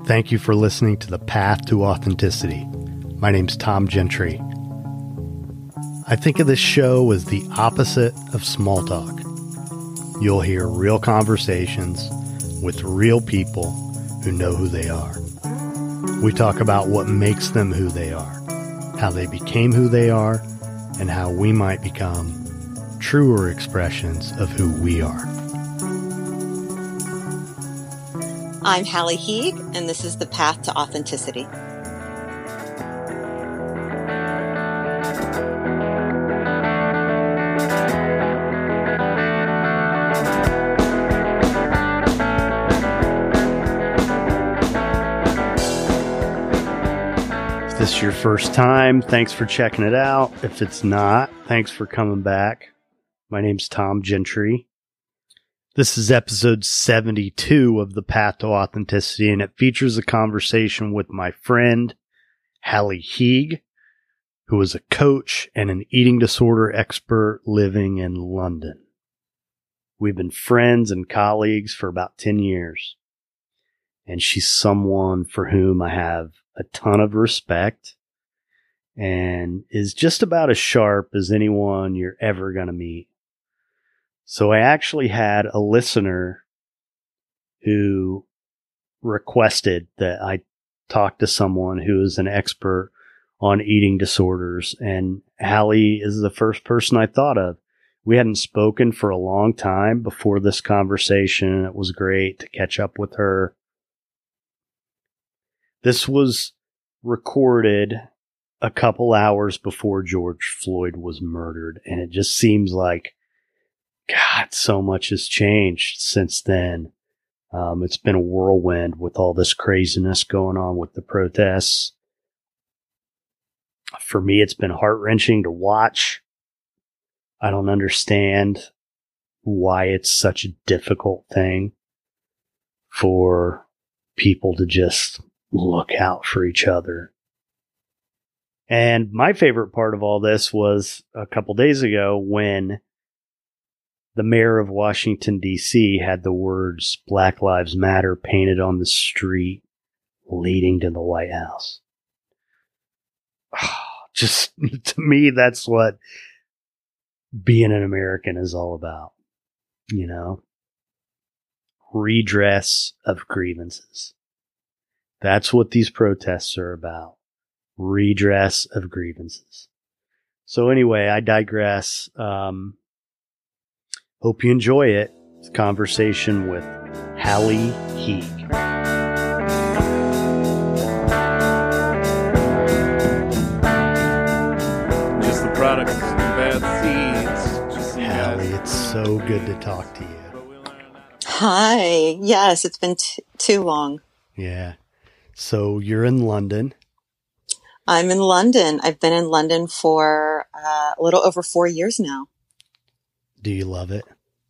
Thank you for listening to The Path to Authenticity. My name's Tom Gentry. I think of this show as the opposite of small talk. You'll hear real conversations with real people who know who they are. We talk about what makes them who they are, how they became who they are, and how we might become truer expressions of who we are. I'm Hallie Heeg, and this is The Path to Authenticity. If this is your first time, thanks for checking it out. If it's not, thanks for coming back. My name's Tom Gentry. This is episode 72 of The Path to Authenticity, and it features a conversation with my friend, Hallie Heeg, who is a coach and an eating disorder expert living in London. We've been friends and colleagues for about 10 years, and she's someone for whom I have a ton of respect and is just about as sharp as anyone you're ever going to meet. So I actually had a listener who requested that I talk to someone who is an expert on eating disorders, and Hallie is the first person I thought of. We hadn't spoken for a long time before this conversation. It was great to catch up with her. This was recorded a couple hours before George Floyd was murdered, and it just seems like, God, so much has changed since then. It's been a whirlwind with all this craziness going on with the protests. For me, it's been heart-wrenching to watch. I don't understand why it's such a difficult thing for people to just look out for each other. And my favorite part of all this was a couple days ago when the mayor of Washington, D.C. had the words Black Lives Matter painted on the street leading to the White House. Just, to me, that's what being an American is all about. You know? Redress of grievances. That's what these protests are about. Redress of grievances. So anyway, I digress. Hope you enjoy it. It's a conversation with Hallie Heeg. Just the products of bad seeds. Just so you Hallie, guys. it's so good to talk to you. Hi. Yes, it's been too long. Yeah. So you're in London. I'm in London. I've been in London for a little over 4 years now. Do you love it?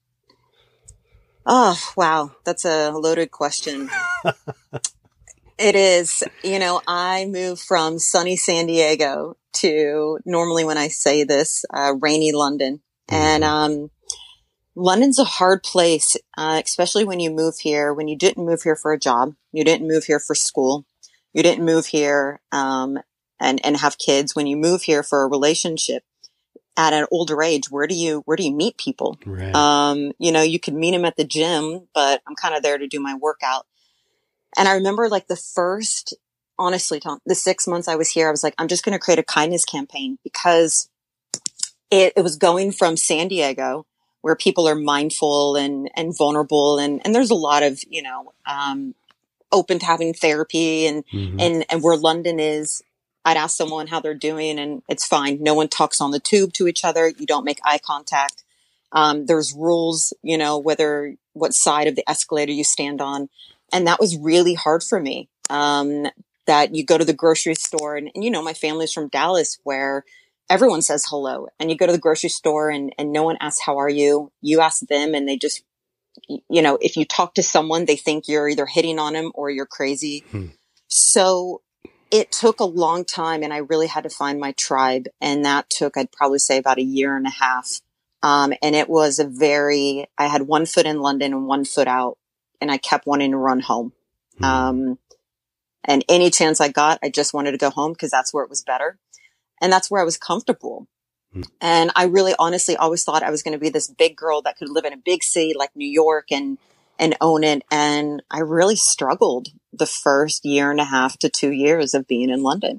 Oh, wow. That's a loaded question. It is. You know, I moved from sunny San Diego to, normally when I say this, rainy London. Mm-hmm. And London's a hard place, especially when you move here, when you didn't move here for a job, you didn't move here for school, you didn't move here and have kids. When you move here for a relationship at an older age, where do you meet people? Right. You know, you could meet them at the gym, but I'm kind of there to do my workout. And I remember like honestly, Tom, the 6 months I was here, I was like, I'm just going to create a kindness campaign because it was going from San Diego, where people are mindful and vulnerable. And there's a lot of, you know, open to having therapy and where London is, I'd ask someone how they're doing and it's fine. No one talks on the tube to each other. You don't make eye contact. There's rules, you know, what side of the escalator you stand on. And that was really hard for me. That you go to the grocery store and you know, my family's from Dallas where everyone says hello and you go to the grocery store and no one asks, how are you? You ask them and they just, you know, if you talk to someone, they think you're either hitting on them or you're crazy. So it took a long time and I really had to find my tribe. And that took, I'd probably say about 1.5 years. And it was I had 1 foot in London and 1 foot out and I kept wanting to run home. And any chance I got, I just wanted to go home because that's where it was better. And that's where I was comfortable. And I really honestly always thought I was going to be this big girl that could live in a big city like New York and own it. And I really struggled the first year and a half to 2 years of being in London.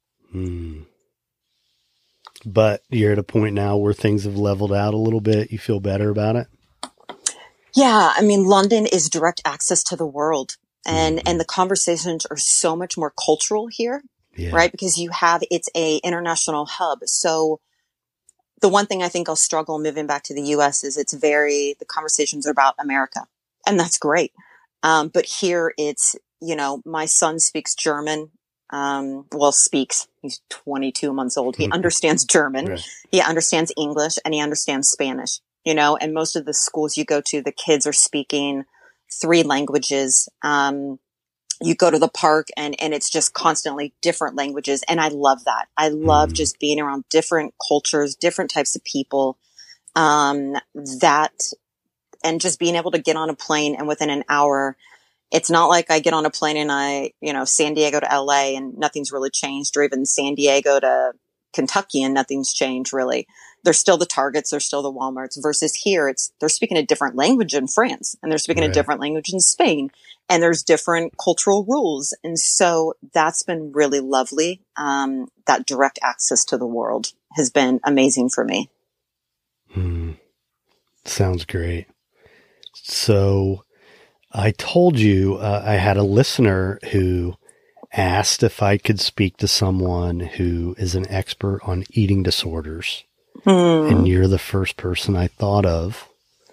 But you're at a point now where things have leveled out a little bit. You feel better about it? Yeah. I mean, London is direct access to the world, and the conversations are so much more cultural here, right? Because it's a international hub. So the one thing I think I'll struggle moving back to the US is the conversations are about America, and that's great. But here it's, my son speaks German. He's 22 months old. He understands German. Right. He understands English, and he understands Spanish, and most of the schools you go to, the kids are speaking 3 languages. You go to the park and it's just constantly different languages. And I love that. I love just being around different cultures, different types of people, and just being able to get on a plane and within an hour, it's not like I get on a plane and San Diego to LA and nothing's really changed, or even San Diego to Kentucky and nothing's changed really. There's still the Targets, there's still the Walmarts, versus here they're speaking a different language in France, and they're speaking a different language in Spain, and there's different cultural rules. And so that's been really lovely. That direct access to the world has been amazing for me. Sounds great. So I told you, I had a listener who asked if I could speak to someone who is an expert on eating disorders. And you're the first person I thought of.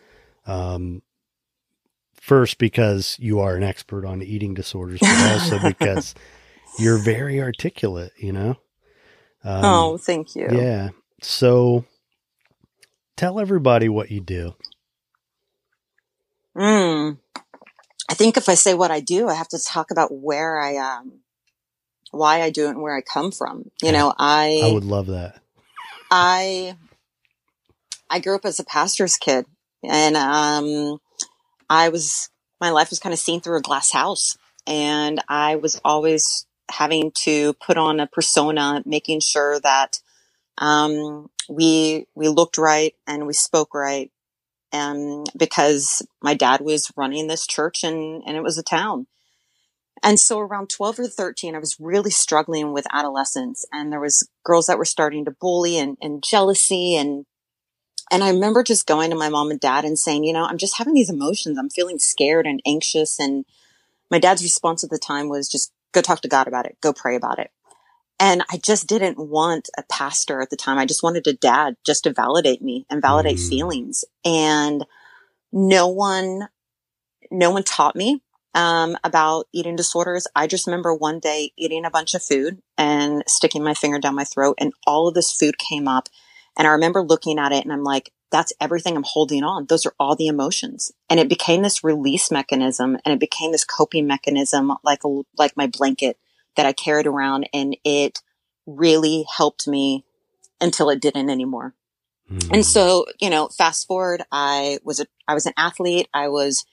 First, because you are an expert on eating disorders, but also because you're very articulate, Oh, thank you. Yeah. So tell everybody what you do. I think if I say what I do, I have to talk about where I am, why I do it, and where I come from. I would love that. I grew up as a pastor's kid, and my life was kind of seen through a glass house, and I was always having to put on a persona, making sure that we looked right and we spoke right, because my dad was running this church and it was a town. And so around 12 or 13, I was really struggling with adolescence, and there was girls that were starting to bully and jealousy. And I remember just going to my mom and dad and saying, I'm just having these emotions. I'm feeling scared and anxious. And my dad's response at the time was just go talk to God about it. Go pray about it. And I just didn't want a pastor at the time. I just wanted a dad just to validate me and validate feelings. And no one taught me about eating disorders. I just remember one day eating a bunch of food and sticking my finger down my throat, and all of this food came up. And I remember looking at it and I'm like, that's everything I'm holding on. Those are all the emotions. And it became this release mechanism, and it became this coping mechanism, like my blanket that I carried around. And it really helped me until it didn't anymore. And so, fast forward, I was an athlete. I was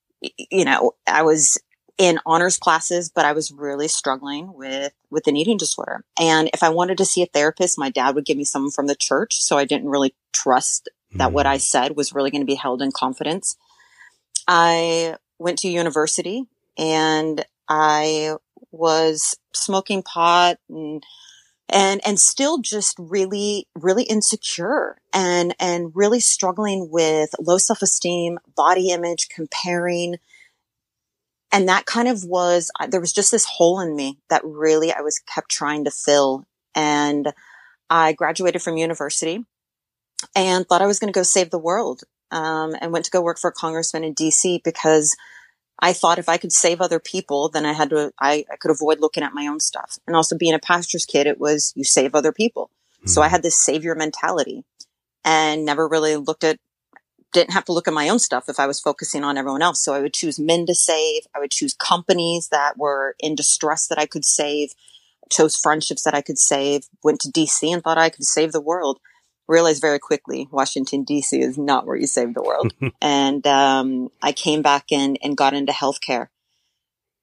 in honors classes, but I was really struggling with an eating disorder. And if I wanted to see a therapist, my dad would give me someone from the church. So I didn't really trust that what I said was really going to be held in confidence. I went to university, and I was smoking pot and still just really, really insecure and really struggling with low self-esteem, body image, comparing. And that kind of there was just this hole in me that really I was kept trying to fill. And I graduated from university and thought I was going to go save the world, and went to go work for a congressman in DC, because I thought if I could save other people, then I could avoid looking at my own stuff. And also being a pastor's kid, it was you save other people. So I had this savior mentality and never really didn't have to look at my own stuff if I was focusing on everyone else. So I would choose men to save. I would choose companies that were in distress that I could save, chose friendships that I could save, went to DC and thought I could save the world. Realized very quickly, Washington, DC is not where you save the world. And I came back and got into healthcare.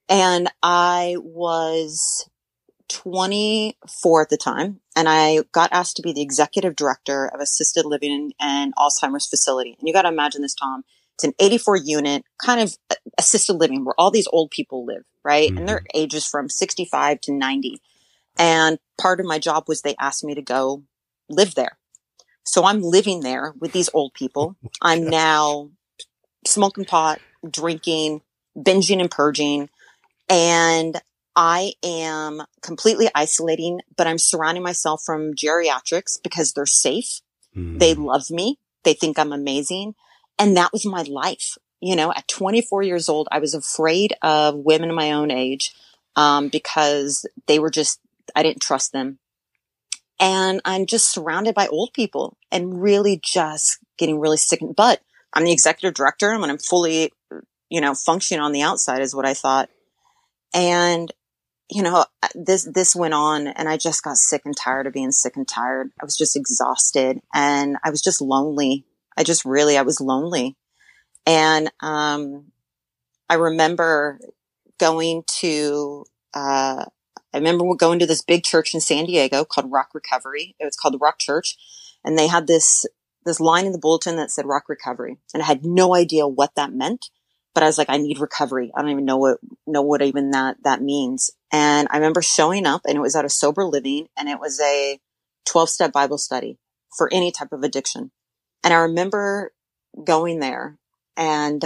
And I was 24 at the time, and I got asked to be the executive director of assisted living and Alzheimer's facility. And you got to imagine this, Tom. It's an 84 unit kind of assisted living where all these old people live, right? And their ages from 65 to 90. And part of my job was they asked me to go live there. So I'm living there with these old people. I'm now smoking pot, drinking, binging and purging. And I am completely isolating, but I'm surrounding myself from geriatrics because they're safe. They love me. They think I'm amazing. And that was my life. You know, at 24 years old, I was afraid of women my own age, because they were just, I didn't trust them. And I'm just surrounded by old people and really just getting really sick. But I'm the executive director and I'm fully, you know, functioning on the outside is what I thought. And, you know, this went on and I just got sick and tired of being sick and tired. I was just exhausted and I was just lonely. I was lonely. And, I remember going to, this big church in San Diego called Rock Recovery. It was called the Rock Church. And they had this line in the bulletin that said Rock Recovery. And I had no idea what that meant, but I was like, I need recovery. I don't even know what even that means. And I remember showing up and it was at a sober living and it was a 12-step Bible study for any type of addiction. And I remember going there and,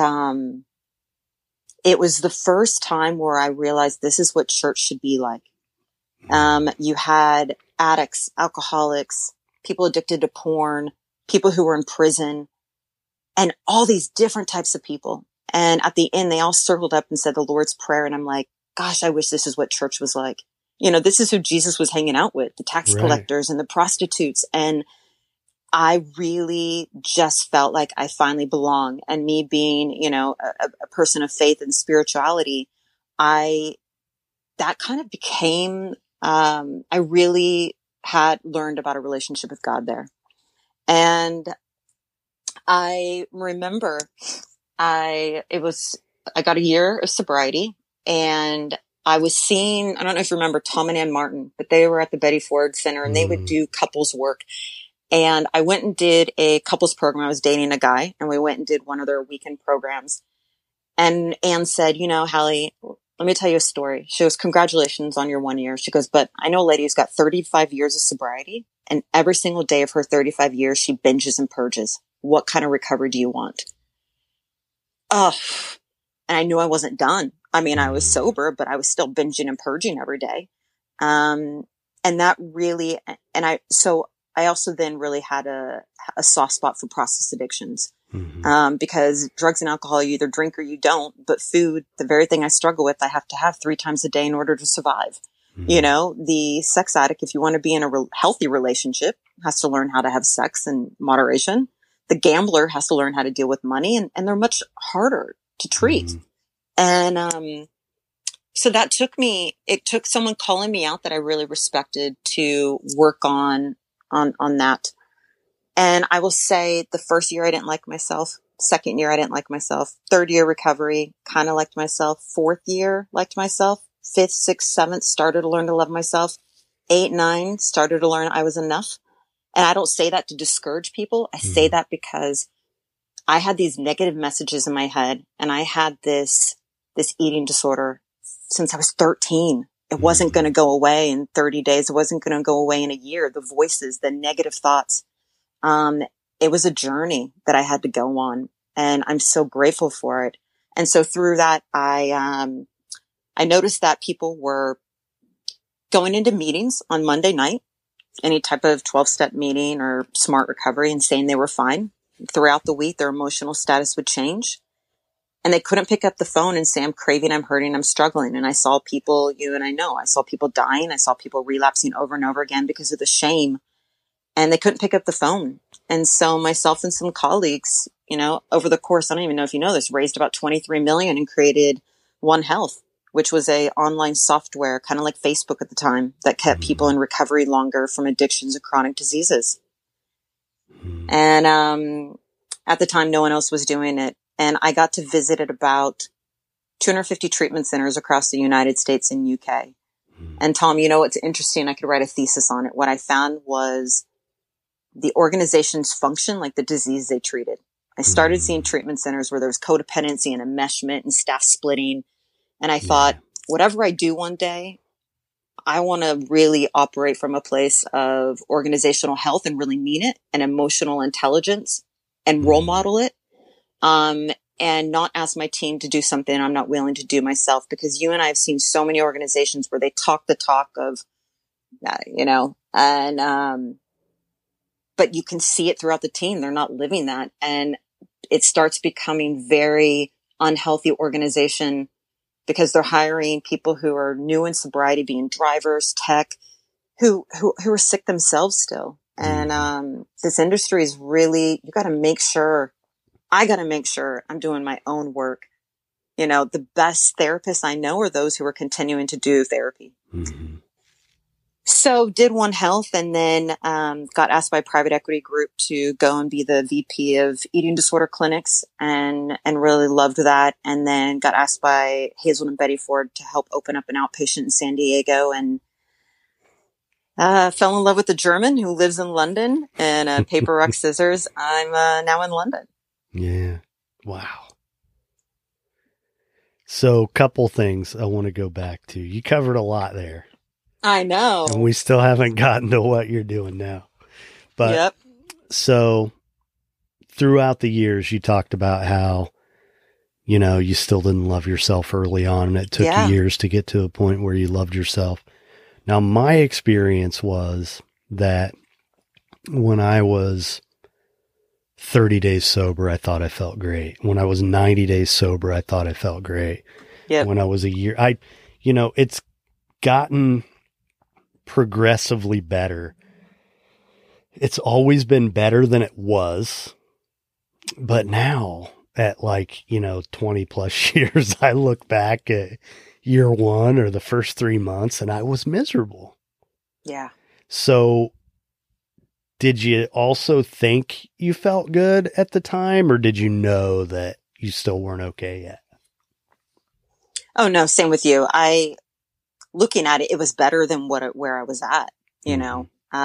it was the first time where I realized this is what church should be like. You had addicts, alcoholics, people addicted to porn, people who were in prison, and all these different types of people. And at the end, they all circled up and said the Lord's Prayer. And I'm like, gosh, I wish this is what church was like. You know, this is who Jesus was hanging out with, the tax collectors and the prostitutes. And I really just felt like I finally belong. And me being, you know, a person of faith and spirituality, that kind of became, I really had learned about a relationship with God there. And I remember I got a year of sobriety and I was seeing, I don't know if you remember Tom and Ann Martin, but they were at the Betty Ford Center and they would do couples work. And I went and did a couples program. I was dating a guy and we went and did one of their weekend programs. And Anne said, you know, Hallie, let me tell you a story. She goes, congratulations on your 1 year. She goes, but I know a lady who's got 35 years of sobriety and every single day of her 35 years, she binges and purges. What kind of recovery do you want? Oh, and I knew I wasn't done. I mean, I was sober, but I was still binging and purging every day. And that really, I also then really had a soft spot for process addictions, because drugs and alcohol, you either drink or you don't, but food, the very thing I struggle with, I have to have 3 times a day in order to survive. You know, the sex addict, if you want to be in a healthy relationship, has to learn how to have sex in moderation. The gambler has to learn how to deal with money and they're much harder to treat. And, so that it took someone calling me out that I really respected to work on that. And I will say the first year I didn't like myself. Second year I didn't like myself. Third year recovery, kind of liked myself. Fourth year liked myself. Fifth, sixth, seventh, started to learn to love myself. 8, 9, started to learn I was enough. And I don't say that to discourage people. I say that because I had these negative messages in my head and I had this eating disorder since I was 13. It wasn't going to go away in 30 days. It wasn't going to go away in a year. The voices, the negative thoughts. It was a journey that I had to go on and I'm so grateful for it. And so through that, I noticed that people were going into meetings on Monday night, any type of 12-step meeting or smart recovery, and saying they were fine. Throughout the week, their emotional status would change. And they couldn't pick up the phone and say, I'm craving, I'm hurting, I'm struggling. And I saw people, I saw people dying. I saw people relapsing over and over again because of the shame. And they couldn't pick up the phone. And so myself and some colleagues, over the course, I don't even know if you know this, raised about 23 million and created One Health, which was a online software, kind of like Facebook at the time, that kept people in recovery longer from addictions and chronic diseases. And at the time, no one else was doing it. And I got to visit at about 250 treatment centers across the United States and UK. And Tom, you know, what's interesting? I could write a thesis on it. What I found was the organization's function, like the disease they treated. I started seeing treatment centers where there was codependency and enmeshment and staff splitting. And I thought, whatever I do one day, I want to really operate from a place of organizational health and really mean it, and emotional intelligence, and role model it. And not ask my team to do something I'm not willing to do myself, because you and I have seen so many organizations where they talk the talk of, you know, and, but you can see it throughout the team. They're not living that. And it starts becoming very unhealthy organization, because they're hiring people who are new in sobriety, being drivers, tech, who are sick themselves still. And, this industry is really, I got to make sure I'm doing my own work. You know, the best therapists I know are those who are continuing to do therapy. Mm-hmm. So did One Health, and then got asked by a private equity group to go and be the VP of eating disorder clinics, and really loved that. And then got asked by Hazel and Betty Ford to help open up an outpatient in San Diego, and fell in love with a German who lives in London, and paper, rock, scissors. I'm now in London. Yeah. Wow. So, couple things I want to go back to. You covered a lot there. I know. And we still haven't gotten to what you're doing now. But So throughout the years, you talked about how, you know, you still didn't love yourself early on, and it took you years to get to a point where you loved yourself. Now, my experience was that when I was 30 days sober, I thought I felt great. When I was 90 days sober, I thought I felt great. Yep. When I was a year, it's gotten progressively better. It's always been better than it was. But now at 20 plus years, I look back at year one or the first 3 months and I was miserable. Yeah. So did you also think you felt good at the time, or did you know that you still weren't okay yet? Oh no, same with you. Looking at it, it was better than where I was at, you know?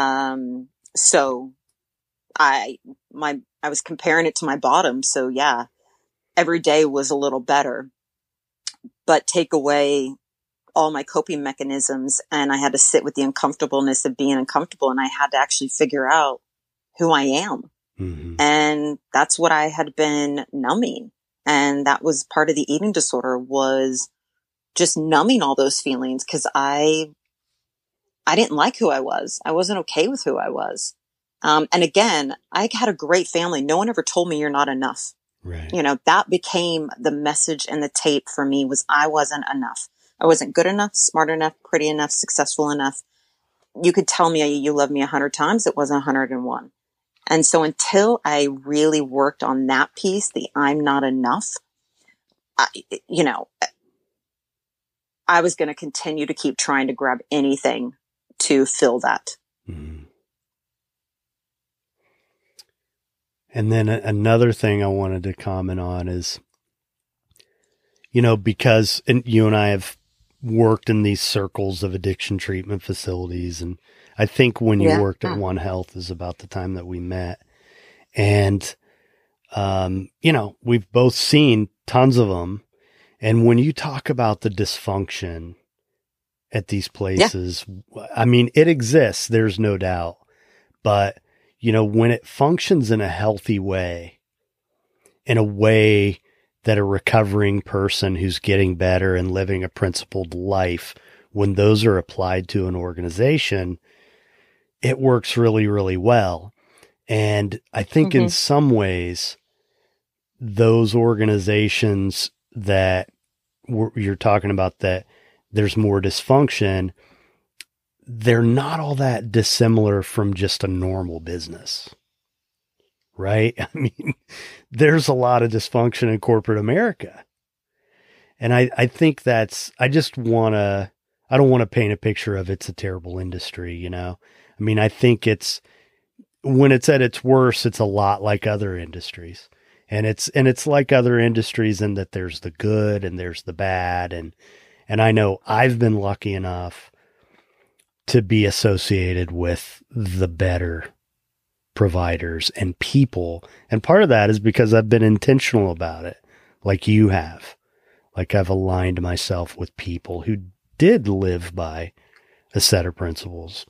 So I was comparing it to my bottom. So yeah, every day was a little better, but take away all my coping mechanisms, and I had to sit with the uncomfortableness of being uncomfortable, and I had to actually figure out who I am. Mm-hmm. And that's what I had been numbing. And that was part of the eating disorder, was just numbing all those feelings, because I didn't like who I was. I wasn't okay with who I was. And again, I had a great family. No one ever told me you're not enough. Right. You know, that became the message in the tape for me, was I wasn't enough. I wasn't good enough, smart enough, pretty enough, successful enough. You could tell me you love me 100 times. It wasn't 101. And so until I really worked on that piece, the I'm not enough, I was going to continue to keep trying to grab anything to fill that. Mm-hmm. And then another thing I wanted to comment on is, because you and I have worked in these circles of addiction treatment facilities. And I think when you worked at One Health is about the time that we met. And, we've both seen tons of them. And when you talk about the dysfunction at these places, I mean, it exists. There's no doubt. But, when it functions in a healthy way, in a way that a recovering person who's getting better and living a principled life, when those are applied to an organization, it works really, really well. And I think in some ways, those organizations that you're talking about, that there's more dysfunction, they're not all that dissimilar from just a normal business. Right? I mean, there's a lot of dysfunction in corporate America. And I think I don't want to paint a picture of it's a terrible industry, I mean, I think when it's at its worst, it's a lot like other industries. And it's like other industries in that there's the good and there's the bad. And I know I've been lucky enough to be associated with the better providers and people. And part of that is because I've been intentional about it, like you have. Like I've aligned myself with people who did live by a set of principles.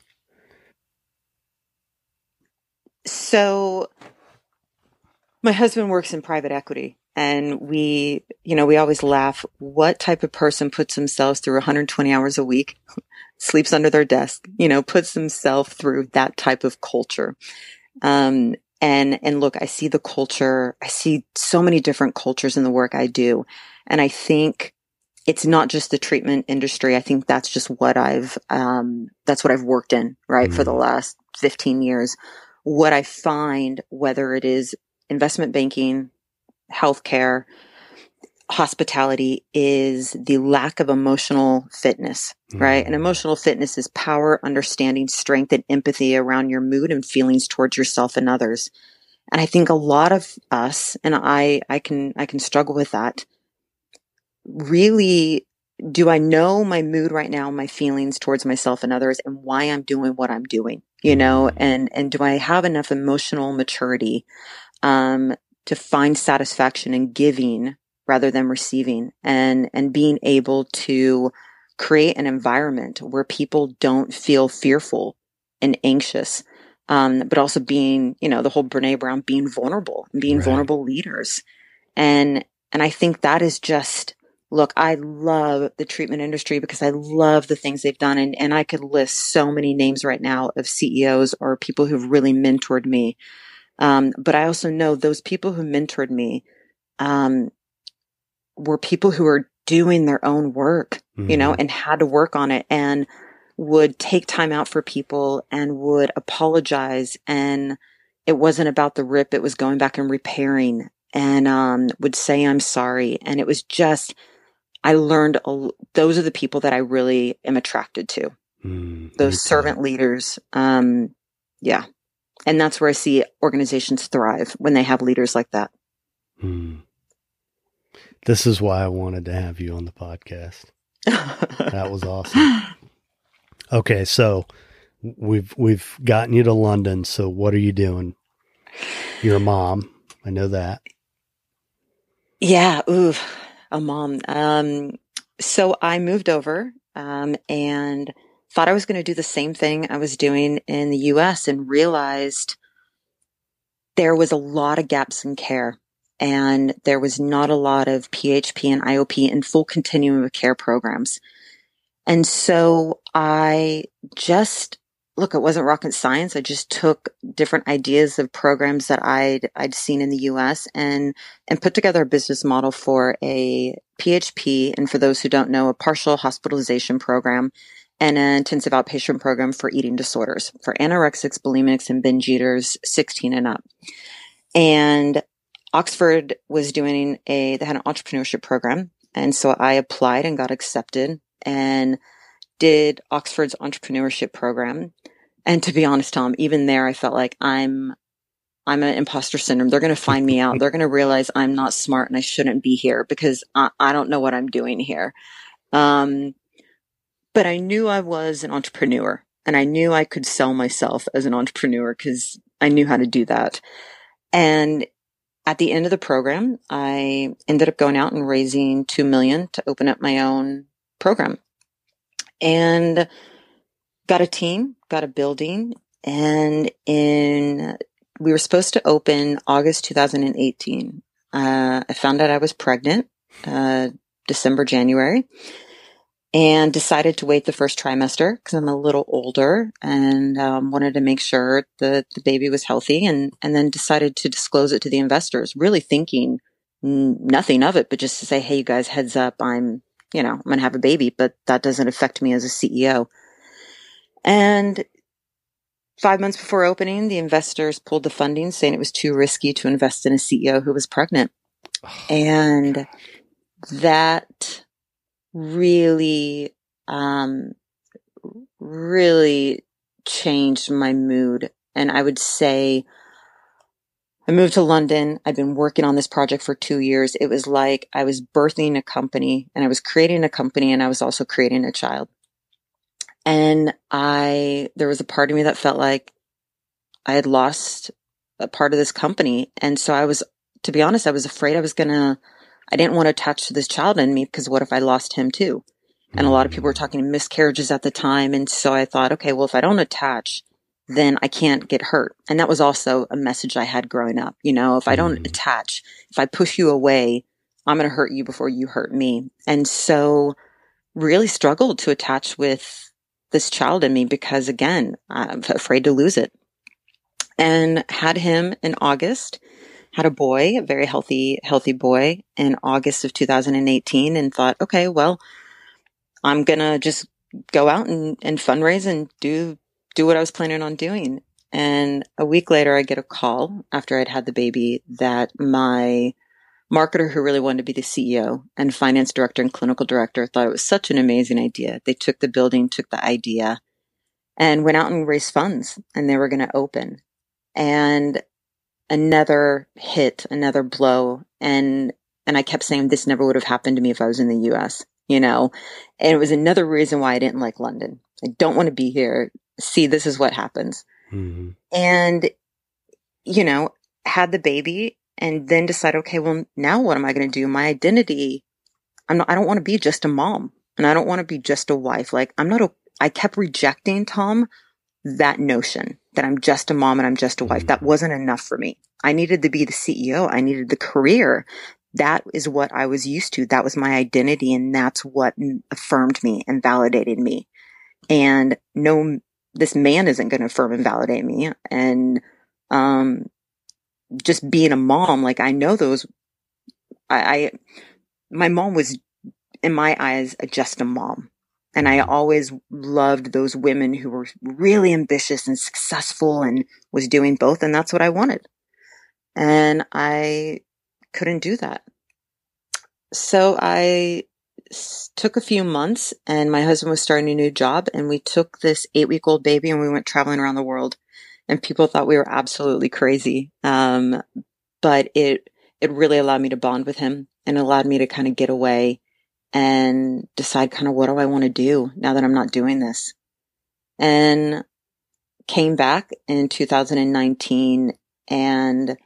So my husband works in private equity, and we always laugh. What type of person puts themselves through 120 hours a week, sleeps under their desk, puts themselves through that type of culture? And look, I see the culture. I see so many different cultures in the work I do. And I think it's not just the treatment industry. I think that's just what that's what I've worked in, right? For the last 15 years. What I find, whether it is investment banking, healthcare, hospitality, is the lack of emotional fitness, right? And emotional fitness is power, understanding, strength, and empathy around your mood and feelings towards yourself and others. And I think a lot of us, and I can struggle with that. Really, do I know my mood right now, my feelings towards myself and others, and why I'm doing what I'm doing, and do I have enough emotional maturity, to find satisfaction in giving rather than receiving, and being able to create an environment where people don't feel fearful and anxious, but also being, the whole Brene Brown, being vulnerable and being vulnerable leaders. And I think that is just, look, I love the treatment industry because I love the things they've done. And I could list so many names right now of CEOs or people who've really mentored me. But I also know those people who mentored me, were people who are doing their own work, and had to work on it, and would take time out for people and would apologize. And it wasn't about the rip. It was going back and repairing, and, would say, I'm sorry. And it was just, I learned, those are the people that I really am attracted to. Those servant leaders. Yeah. And that's where I see organizations thrive, when they have leaders like that. This is why I wanted to have you on the podcast. That was awesome. Okay, so we've gotten you to London. So what are you doing? You're a mom. I know that. Yeah, a mom. So I moved over, and thought I was going to do the same thing I was doing in the US, and realized there was a lot of gaps in care, and there was not a lot of PHP and IOP and full continuum of care programs. And so I just, look, it wasn't rocket science. I just took different ideas of programs that I'd seen in the US, and put together a business model for a PHP. And for those who don't know, a partial hospitalization program, and an intensive outpatient program for eating disorders for anorexics, bulimics, and binge eaters 16 and up. And Oxford was doing they had an entrepreneurship program. And so I applied and got accepted and did Oxford's entrepreneurship program. And to be honest, Tom, even there, I felt like I'm an imposter syndrome. They're going to find me out. They're going to realize I'm not smart and I shouldn't be here because I don't know what I'm doing here. But I knew I was an entrepreneur, and I knew I could sell myself as an entrepreneur because I knew how to do that. And at the end of the program, I ended up going out and raising $2 million to open up my own program, and got a team, got a building. And we were supposed to open August 2018. I found out I was pregnant, December, January. And decided to wait the first trimester because I'm a little older, and wanted to make sure that the baby was healthy, and then decided to disclose it to the investors, really thinking nothing of it, but just to say, hey, you guys, heads up, I'm going to have a baby, but that doesn't affect me as a CEO. And 5 months before opening, the investors pulled the funding, saying it was too risky to invest in a CEO who was pregnant. And that really, really changed my mood. And I would say I moved to London. I'd been working on this project for 2 years. It was like I was birthing a company, and I was creating a company, and I was also creating a child. And there was a part of me that felt like I had lost a part of this company. And so to be honest, I was afraid I didn't want to attach to this child in me, because what if I lost him too? And a lot of people were talking miscarriages at the time. And so I thought, okay, well, if I don't attach, then I can't get hurt. And that was also a message I had growing up. If I don't attach, if I push you away, I'm going to hurt you before you hurt me. And so really struggled to attach with this child in me, because again, I'm afraid to lose it. And had him in August, had a boy, a very healthy boy in August of 2018, and thought, okay, well, I'm going to just go out and fundraise and do what I was planning on doing. And a week later, I get a call after I'd had the baby that my marketer, who really wanted to be the CEO and finance director and clinical director, thought it was such an amazing idea. They took the building, took the idea, and went out and raised funds, and they were going to open. And another hit, another blow. And I kept saying this never would have happened to me if I was in the US, and it was another reason why I didn't like London. I don't want to be here. See, this is what happens. Mm-hmm. And, had the baby and then decided, okay, well, now what am I going to do? My identity, I don't want to be just a mom, and I don't want to be just a wife. Like I kept rejecting, Tom, that notion that I'm just a mom and I'm just a wife. That wasn't enough for me. I needed to be the CEO. I needed the career. That is what I was used to. That was my identity. And that's what affirmed me and validated me. And no, this man isn't going to affirm and validate me. And, just being a mom, like I know my mom was, in my eyes, just a mom. And I always loved those women who were really ambitious and successful and was doing both. And that's what I wanted. And I couldn't do that. So I took a few months, and my husband was starting a new job, and we took this 8-week-old baby and we went traveling around the world, and people thought we were absolutely crazy. But it really allowed me to bond with him and allowed me to kind of get away and decide kind of what do I want to do now that I'm not doing this. And came back in 2019, and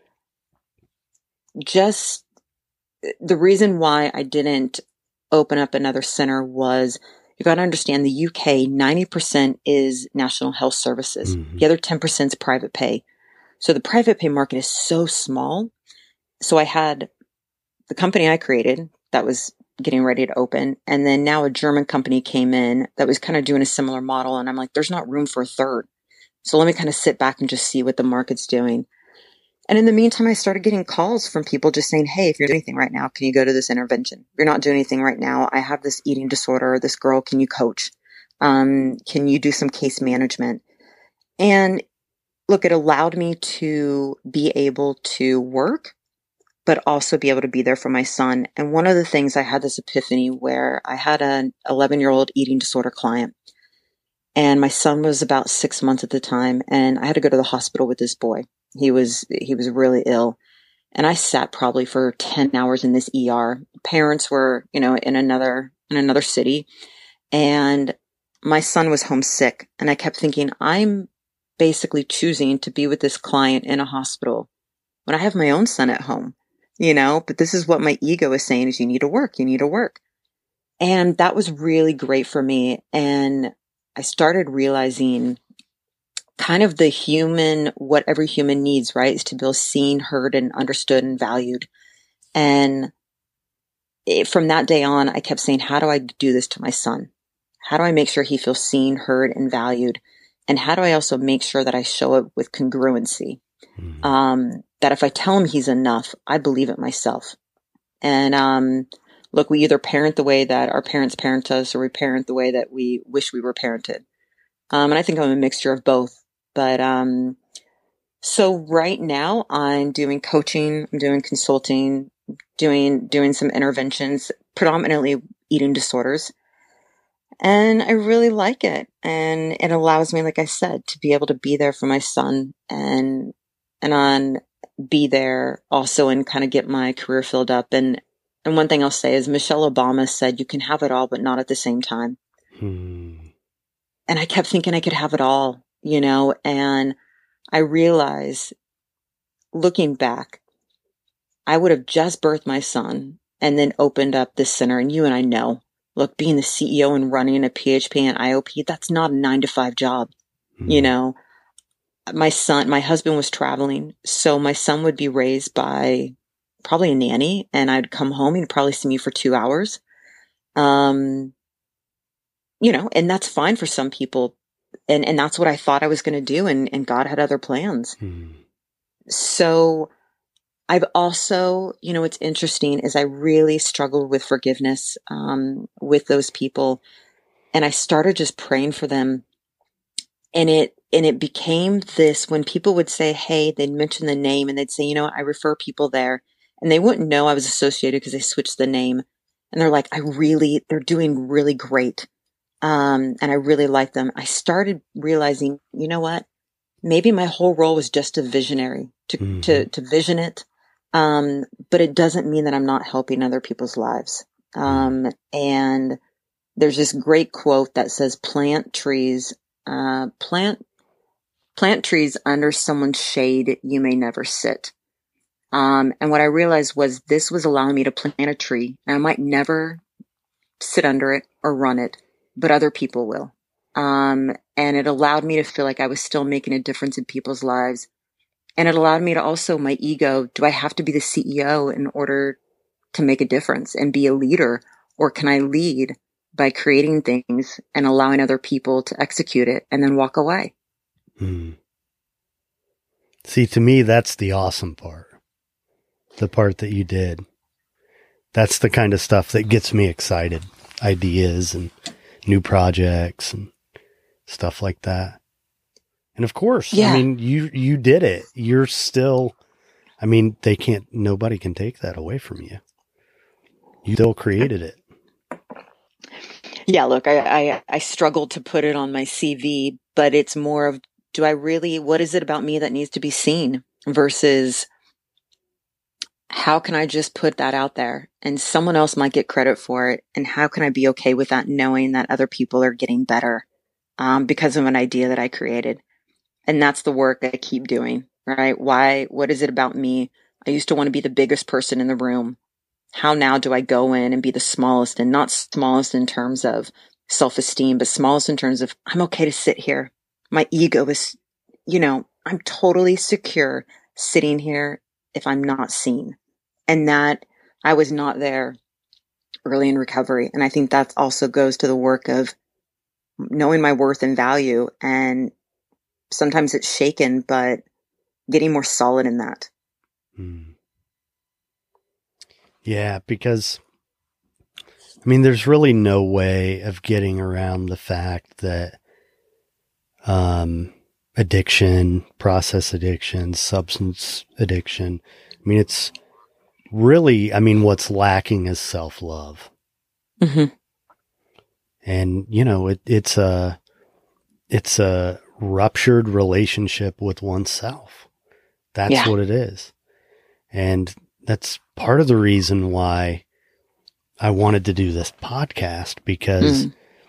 just the reason why I didn't open up another center was, you got to understand, the UK, 90% is National Health Services. Mm-hmm. The other 10% is private pay. So the private pay market is so small. So I had the company I created that was getting ready to open. And then now a German company came in that was kind of doing a similar model. And I'm like, there's not room for a third. So let me kind of sit back and just see what the market's doing. And in the meantime, I started getting calls from people just saying, hey, if you're doing anything right now, can you go to this intervention? If you're not doing anything right now, I have this eating disorder. This girl, can you coach? Can you do some case management? And look, it allowed me to be able to work, but also be able to be there for my son. And one of the things, I had this epiphany where I had an 11-year-old eating disorder client, and my son was about 6 months at the time, and I had to go to the hospital with this boy. He was really ill. And I sat probably for 10 hours in this ER. Parents were, in another city, and my son was homesick. And I kept thinking, I'm basically choosing to be with this client in a hospital when I have my own son at home, but this is what my ego is saying, is you need to work. And that was really great for me. And I started realizing kind of what every human needs, right? Is to feel seen, heard, and understood and valued. And from that day on, I kept saying, how do I do this to my son? How do I make sure he feels seen, heard, and valued? And how do I also make sure that I show up with congruency? Mm-hmm. That if I tell him he's enough, I believe it myself. And look, we either parent the way that our parents parent us, or we parent the way that we wish we were parented. And I think I'm a mixture of both. But so right now I'm doing coaching, I'm doing consulting, doing some interventions, predominantly eating disorders. And I really like it. And it allows me, like I said, to be able to be there for my son. And on be there also and kind of get my career filled up. And one thing I'll say is Michelle Obama said, you can have it all, but not at the same time. And I kept thinking I could have it all, and I realized looking back, I would have just birthed my son and then opened up this center. And you and I know, look, being the CEO and running a PHP and IOP, that's not a 9-to-5 job. My husband was traveling. So my son would be raised by probably a nanny, and I'd come home. He'd probably see me for 2 hours. And that's fine for some people. And that's what I thought I was going to do. And God had other plans. So I've also, what's interesting is I really struggled with forgiveness, with those people. And I started just praying for them. And it became this, when people would say, hey, they'd mention the name and they'd say, I refer people there, and they wouldn't know I was associated because they switched the name. And they're like, they're doing really great. And I really like them. I started realizing, you know what? Maybe my whole role was just a visionary to vision it. But it doesn't mean that I'm not helping other people's lives. And there's this great quote that says, plant trees under someone's shade you may never sit. And what I realized was this was allowing me to plant a tree, and I might never sit under it or run it, but other people will. And it allowed me to feel like I was still making a difference in people's lives. And it allowed me to also, my ego, do I have to be the CEO in order to make a difference and be a leader? Or can I lead by creating things and allowing other people to execute it and then walk away? See, to me, that's the awesome part. The part that you did. That's the kind of stuff that gets me excited. Ideas and new projects and stuff like that. And of course, I mean, you did it. You're still, nobody can take that away from you. You still created it. Yeah, look, I struggled to put it on my CV, but it's more of, what is it about me that needs to be seen versus how can I just put that out there and someone else might get credit for it? And how can I be okay with that, knowing that other people are getting better because of an idea that I created? And that's the work that I keep doing, right? What is it about me? I used to want to be the biggest person in the room. How now do I go in and be the smallest, and not smallest in terms of self-esteem, but smallest in terms of I'm okay to sit here. My ego is, I'm totally secure sitting here if I'm not seen. And that I was not there early in recovery. And I think that also goes to the work of knowing my worth and value. And sometimes it's shaken, but getting more solid in that. Yeah, because, there's really no way of getting around the fact that addiction, process addiction, substance addiction, it's really, what's lacking is self-love. And, it's a ruptured relationship with oneself. That's what it is. And that's part of the reason why I wanted to do this podcast, because,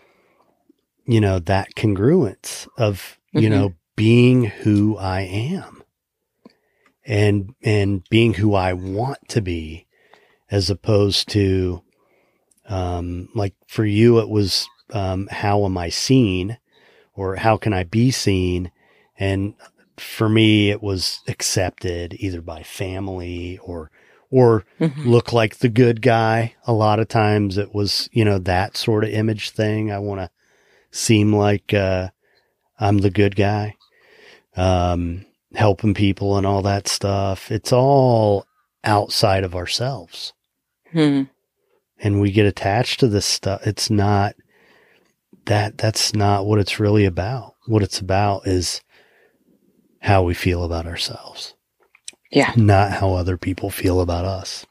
that congruence of, being who I am and being who I want to be, as opposed to, like for you, it was, how am I seen, or how can I be seen? And for me, it was accepted either by family or look like the good guy. A lot of times it was, that sort of image thing. I want to seem like, I'm the good guy, helping people and all that stuff. It's all outside of ourselves. And we get attached to this stuff. It's not that's not what it's really about. What it's about is how we feel about ourselves. Yeah. Not how other people feel about us.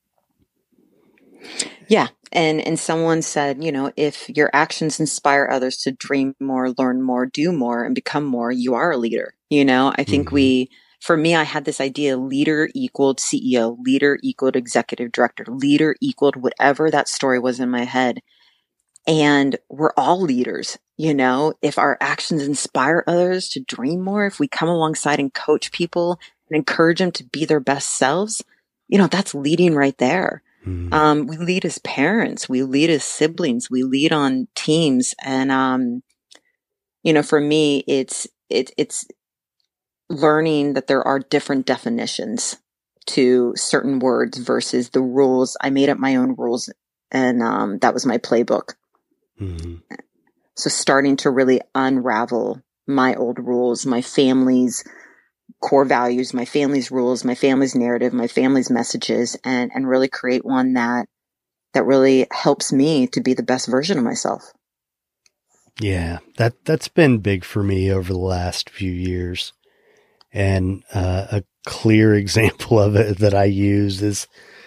Yeah. And someone said, if your actions inspire others to dream more, learn more, do more, and become more, you are a leader. I think we for me, I had this idea: leader equaled CEO, leader equaled executive director, leader equaled whatever that story was in my head. And we're all leaders, if our actions inspire others to dream more, if we come alongside and coach people and encourage them to be their best selves, that's leading right there. We lead as parents, we lead as siblings, we lead on teams. And, for me, it's learning that there are different definitions to certain words versus the rules. I made up my own rules, and that was my playbook. Mm-hmm. So starting to really unravel my old rules, my family's core values, my family's rules, my family's narrative, my family's messages, and really create one that really helps me to be the best version of myself. Yeah, that's been big for me over the last few years. And a clear example of it that I use is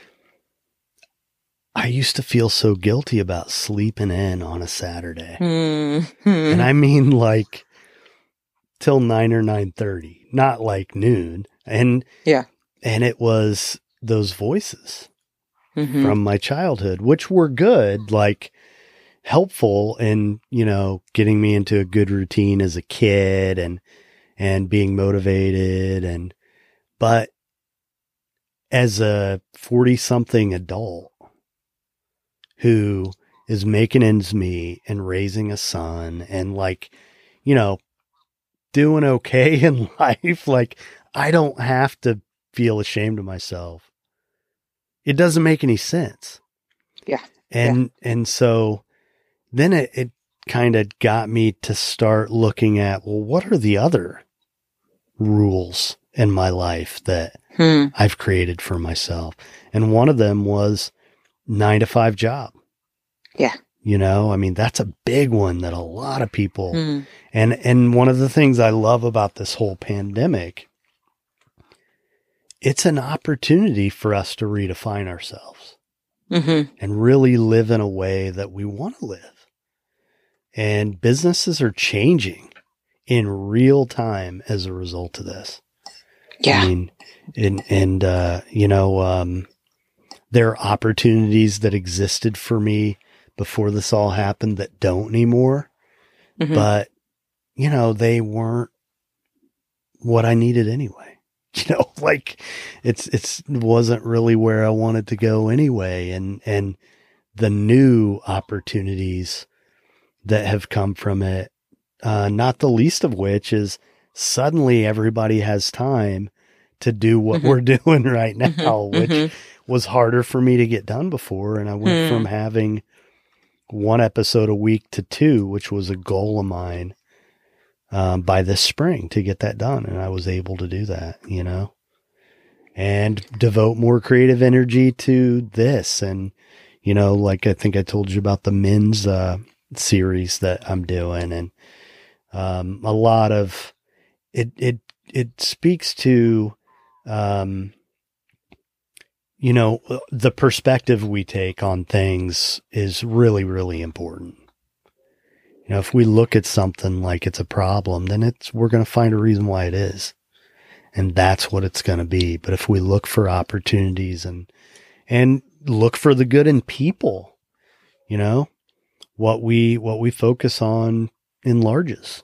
I used to feel so guilty about sleeping in on a Saturday. Mm-hmm. And I mean like till 9 or 9:30, not like noon. And it was those voices from my childhood, which were good, like helpful in, getting me into a good routine as a kid and being motivated. But as a 40-something adult who is making ends meet and raising a son and doing okay in life, I don't have to feel ashamed of myself. It doesn't make any sense. Yeah. And so then it kind of got me to start looking at, well, what are the other rules in my life that I've created for myself? And one of them was 9-to-5 job. Yeah. That's a big one that a lot of people, and one of the things I love about this whole pandemic, it's an opportunity for us to redefine ourselves and really live in a way that we want to live. And businesses are changing in real time as a result of this. Yeah. I mean, there are opportunities that existed for me before this all happened that don't anymore. But, they weren't what I needed anyway. It wasn't really where I wanted to go anyway. And the new opportunities that have come from it, not the least of which is suddenly everybody has time to do what we're doing right now, which was harder for me to get done before. And I went from having 1 episode a week to 2, which was a goal of mine, by this spring to get that done. And I was able to do that, and devote more creative energy to this. And, I think I told you about the men's, series that I'm doing. And, a lot of it speaks to, the perspective we take on things is really, really important. If we look at something like it's a problem, then we're going to find a reason why it is. And that's what it's going to be. But if we look for opportunities and look for the good in people, what we focus on enlarges,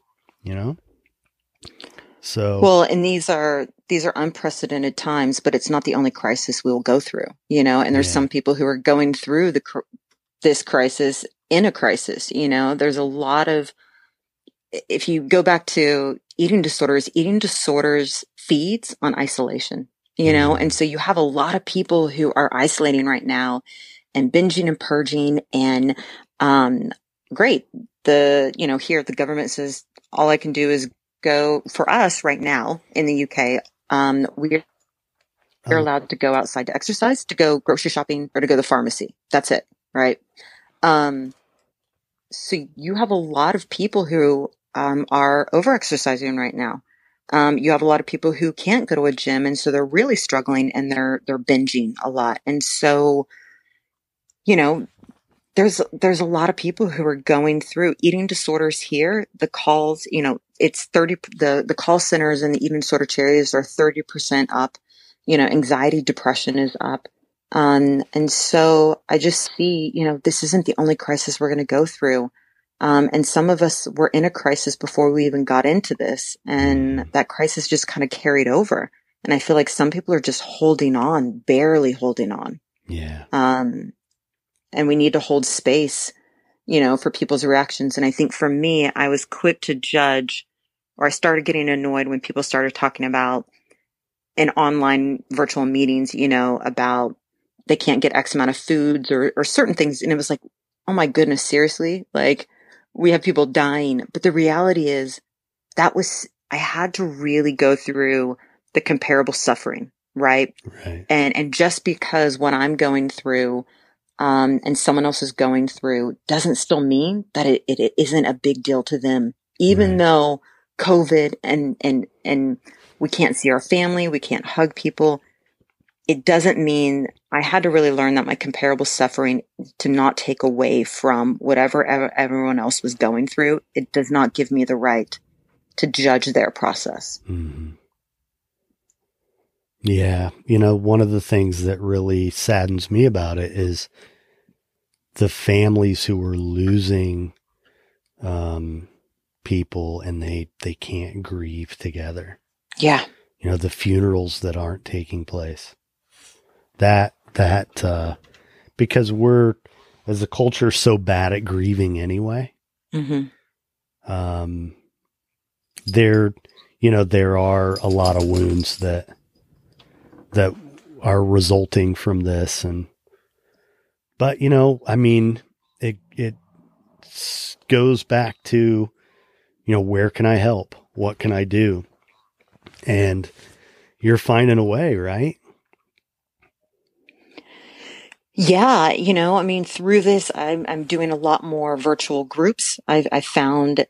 So, well, and these are unprecedented times, but it's not the only crisis we will go through, and there's some people who are going through this crisis in a crisis. There's a lot of, if you go back to eating disorders feeds on isolation, and so you have a lot of people who are isolating right now and binging and purging. And, great. Here the government says all I can do is go. For us right now in the UK, we're allowed to go outside to exercise, to go grocery shopping, or to go to the pharmacy. That's it. Right. So you have a lot of people who, are over-exercising right now. You have a lot of people who can't go to a gym, and so they're really struggling, and they're binging a lot. And so, there's a lot of people who are going through eating disorders here. The calls, it's 30, the call centers and the eating disorder charities are 30% up. Anxiety, depression is up. And so I just see, this isn't the only crisis we're going to go through. And some of us were in a crisis before we even got into this, and that crisis just kind of carried over. And I feel like some people are just holding on, barely holding on. Yeah. And we need to hold space, for people's reactions. And I think for me, I was quick to judge, or I started getting annoyed when people started talking about in online virtual meetings, about they can't get X amount of foods or certain things. And it was like, oh my goodness, seriously? Like, we have people dying. But the reality is I had to really go through the comparable suffering, right? Right. And just because what I'm going through, and someone else is going through doesn't still mean that it isn't a big deal to them, even though COVID and we can't see our family, we can't hug people. It doesn't mean I had to really learn that my comparable suffering to not take away from whatever everyone else was going through. It does not give me the right to judge their process. Mm-hmm. Yeah. One of the things that really saddens me about it is the families who are losing, people and they can't grieve together. Yeah. The funerals that aren't taking place. Because we're, as a culture, so bad at grieving anyway. Mm-hmm. There are a lot of wounds that are resulting from this. But it goes back to, where can I help? What can I do? And you're finding a way, right? Yeah. Through this, I'm doing a lot more virtual groups. I found,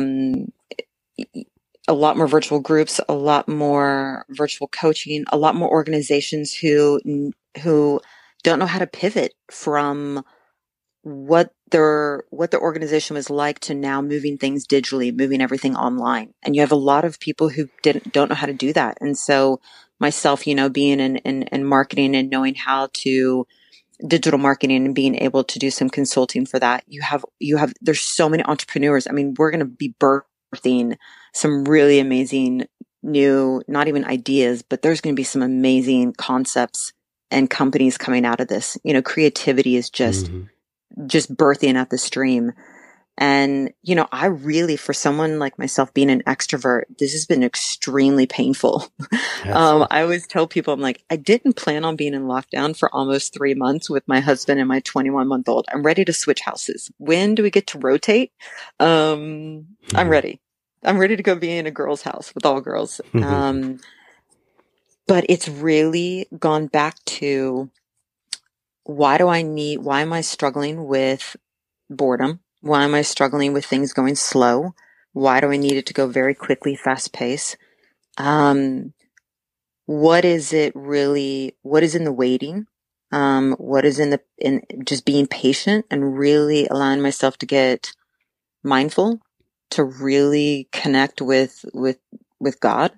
a lot more virtual groups, a lot more virtual coaching, a lot more organizations who don't know how to pivot from what their organization was like to now moving things digitally, moving everything online. And you have a lot of people who don't know how to do that. And so myself, being in marketing and knowing how to digital marketing and being able to do some consulting for that, there's so many entrepreneurs. I mean, we're going to be birthing some really amazing new, not even ideas, but there's going to be some amazing concepts and companies coming out of this. Creativity is just birthing at the stream. And, I really, for someone like myself being an extrovert, this has been extremely painful. Yes. I always tell people, I'm like, I didn't plan on being in lockdown for almost 3 months with my husband and my 21-month-old. I'm ready to switch houses. When do we get to rotate? I'm ready. I'm ready to go be in a girl's house with all girls. But it's really gone back to why am I struggling with boredom? Why am I struggling with things going slow? Why do I need it to go very quickly, fast pace? What is in the waiting? What is in just being patient and really allowing myself to get mindful, to really connect with God,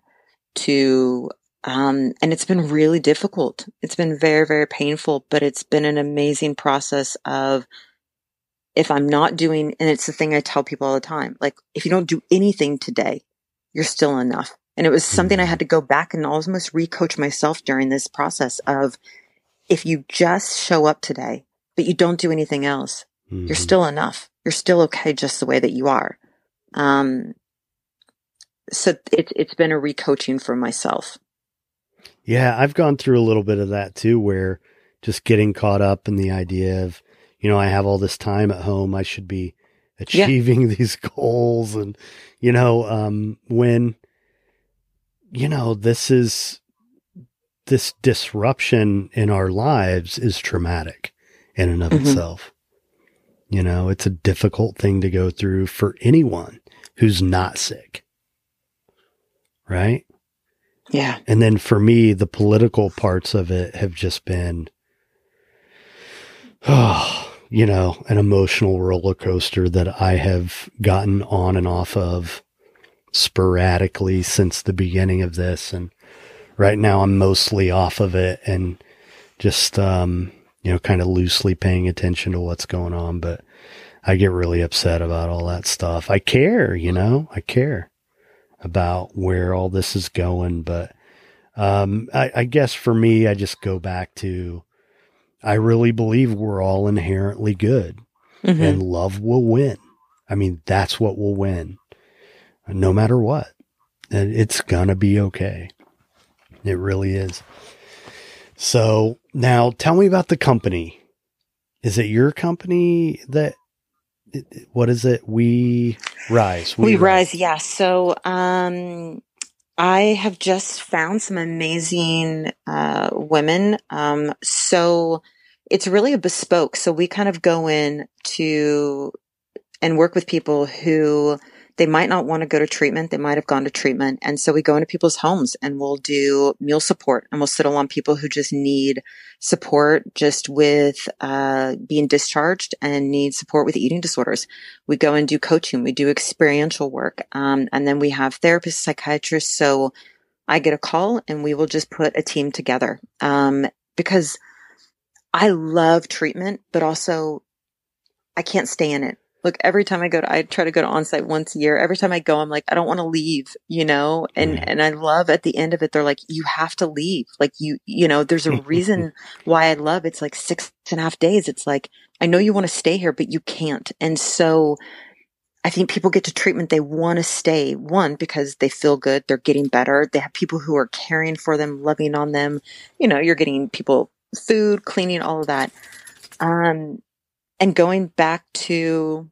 and it's been really difficult. It's been very, very painful, but it's been an amazing process of, if I'm not doing, and it's the thing I tell people all the time, like, if you don't do anything today, you're still enough. And it was something I had to go back and almost recoach myself during this process of, if you just show up today, but you don't do anything else, you're still enough. You're still okay just the way that you are. So it's been a recoaching for myself. Yeah, I've gone through a little bit of that too, where just getting caught up in the idea of, I have all this time at home, I should be achieving these goals. And, when, this disruption in our lives is traumatic in and of itself. It's a difficult thing to go through for anyone who's not sick. Right? Yeah. And then for me, the political parts of it have just been, an emotional roller coaster that I have gotten on and off of sporadically since the beginning of this. And right now I'm mostly off of it and just, kind of loosely paying attention to what's going on. But I get really upset about all that stuff. I care, I care about where all this is going. But, I guess for me, I just go back to, I really believe we're all inherently good and love will win. I mean, that's what will win no matter what. And it's gonna be okay. It really is. So now tell me about the company. Is it your company what is it? We Rise. We Rise. Yeah. So, I have just found some amazing, women. So it's really a bespoke. So we kind of go in to and work with people who they might not want to go to treatment. They might have gone to treatment. And so we go into people's homes and we'll do meal support and we'll settle on people who just need support just with, being discharged and need support with eating disorders. We go and do coaching. We do experiential work. And then we have therapists, psychiatrists. So I get a call and we will just put a team together. Because I love treatment, but also I can't stay in it. Look, every time I try to go to on-site once a year. Every time I go, I'm like, I don't want to leave, and I love at the end of it, they're like, you have to leave. Like there's a reason why I love it's like 6.5 days. It's like, I know you want to stay here, but you can't. And so I think people get to treatment. They want to stay, one, because they feel good. They're getting better. They have people who are caring for them, loving on them. You're getting people food, cleaning, all of that. And going back to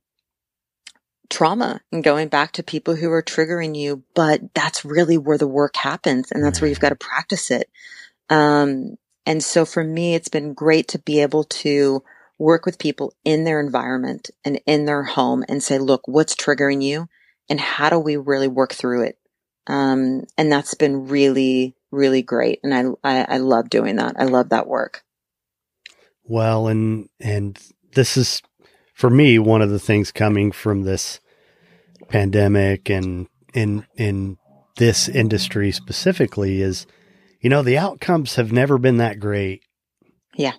trauma and going back to people who are triggering you, but that's really where the work happens. And that's where you've got to practice it. And so for me, it's been great to be able to work with people in their environment and in their home and say, look, what's triggering you and how do we really work through it? And that's been really, really great. And I love doing that. I love that work. Well, and this is, for me, one of the things coming from this pandemic and in this industry specifically is, the outcomes have never been that great. Yeah.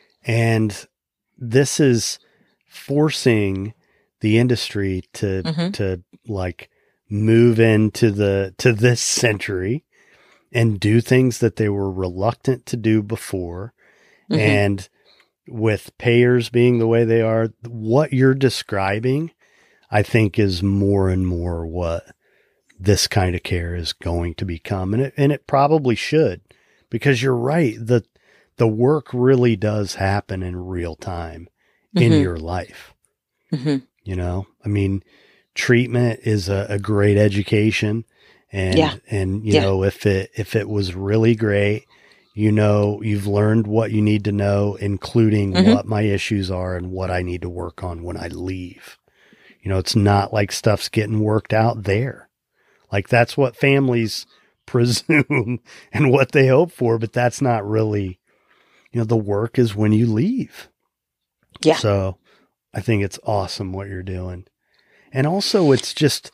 And this is forcing the industry to like move into this century and do things that they were reluctant to do before. And with payers being the way they are, what you're describing, I think, is more and more what this kind of care is going to become. And it probably should, because you're right. The work really does happen in real time in your life. I mean, treatment is a great education. And, if it was really great, you've learned what you need to know, including what my issues are and what I need to work on when I leave. It's not like stuff's getting worked out there. Like that's what families presume and what they hope for, but that's not really, the work is when you leave. Yeah. So I think it's awesome what you're doing. And also it's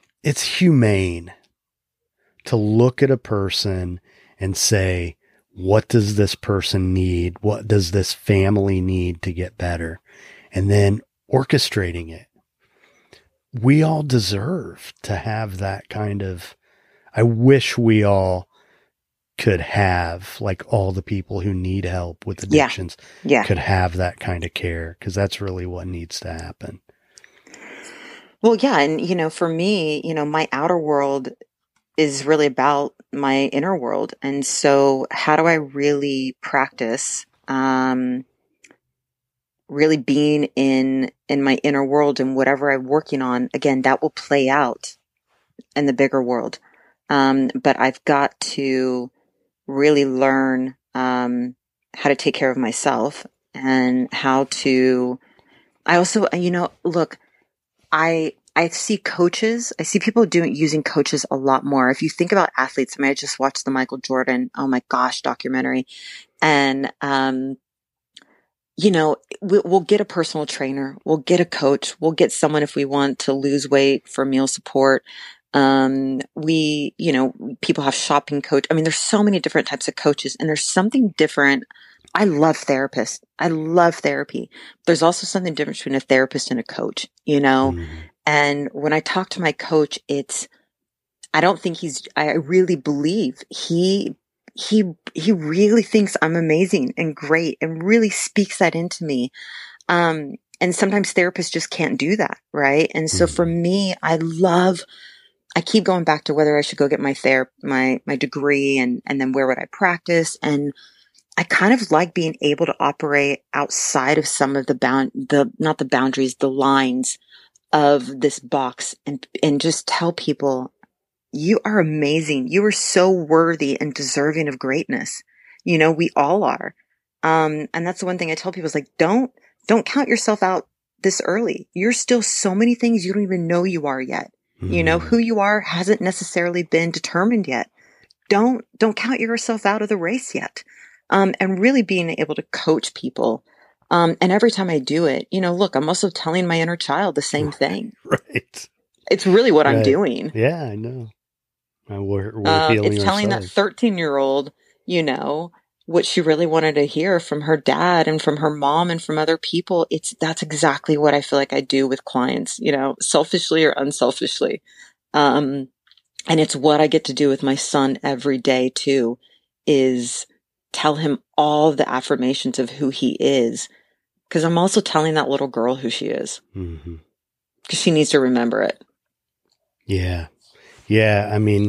humane to look at a person and say, what does this person need? What does this family need to get better? And then orchestrating it. We all deserve to have that kind of, I wish we all could have, like, all the people who need help with addictions could have that kind of care, because that's really what needs to happen. Well, yeah. And, for me, my outer world is really about my inner world. And so how do I really practice, really being in my inner world, and whatever I'm working on, again, that will play out in the bigger world. But I've got to really learn, how to take care of myself and how to, I also, look, I see coaches. I see people using coaches a lot more. If you think about athletes, I just watched the Michael Jordan, oh my gosh, documentary. And, we'll get a personal trainer, we'll get a coach, we'll get someone if we want to lose weight for meal support. People have shopping coach. I mean, there's so many different types of coaches, and there's something different. I love therapists. I love therapy. There's also something different between a therapist and a coach, And when I talk to my coach, I really believe he really thinks I'm amazing and great and really speaks that into me. And sometimes therapists just can't do that. Right. And so for me, I keep going back to whether I should go get my degree and then where would I practice? And I kind of like being able to operate outside of some of not the boundaries, the lines of this box and just tell people, you are amazing. You are so worthy and deserving of greatness. We all are. And that's the one thing I tell people is like, don't count yourself out this early. You're still so many things you don't even know you are yet. Who you are hasn't necessarily been determined yet. Don't count yourself out of the race yet. And really being able to coach people. And every time I do it, look, I'm also telling my inner child the same thing. Right. It's really what I'm doing. Yeah, I know. We're healing it's telling ourselves. that 13-year-old, what she really wanted to hear from her dad and from her mom and from other people. That's exactly what I feel like I do with clients, selfishly or unselfishly. And it's what I get to do with my son every day too, is tell him all the affirmations of who he is. 'Cause I'm also telling that little girl who she is. 'Cause she needs to remember it. Yeah. Yeah. I mean,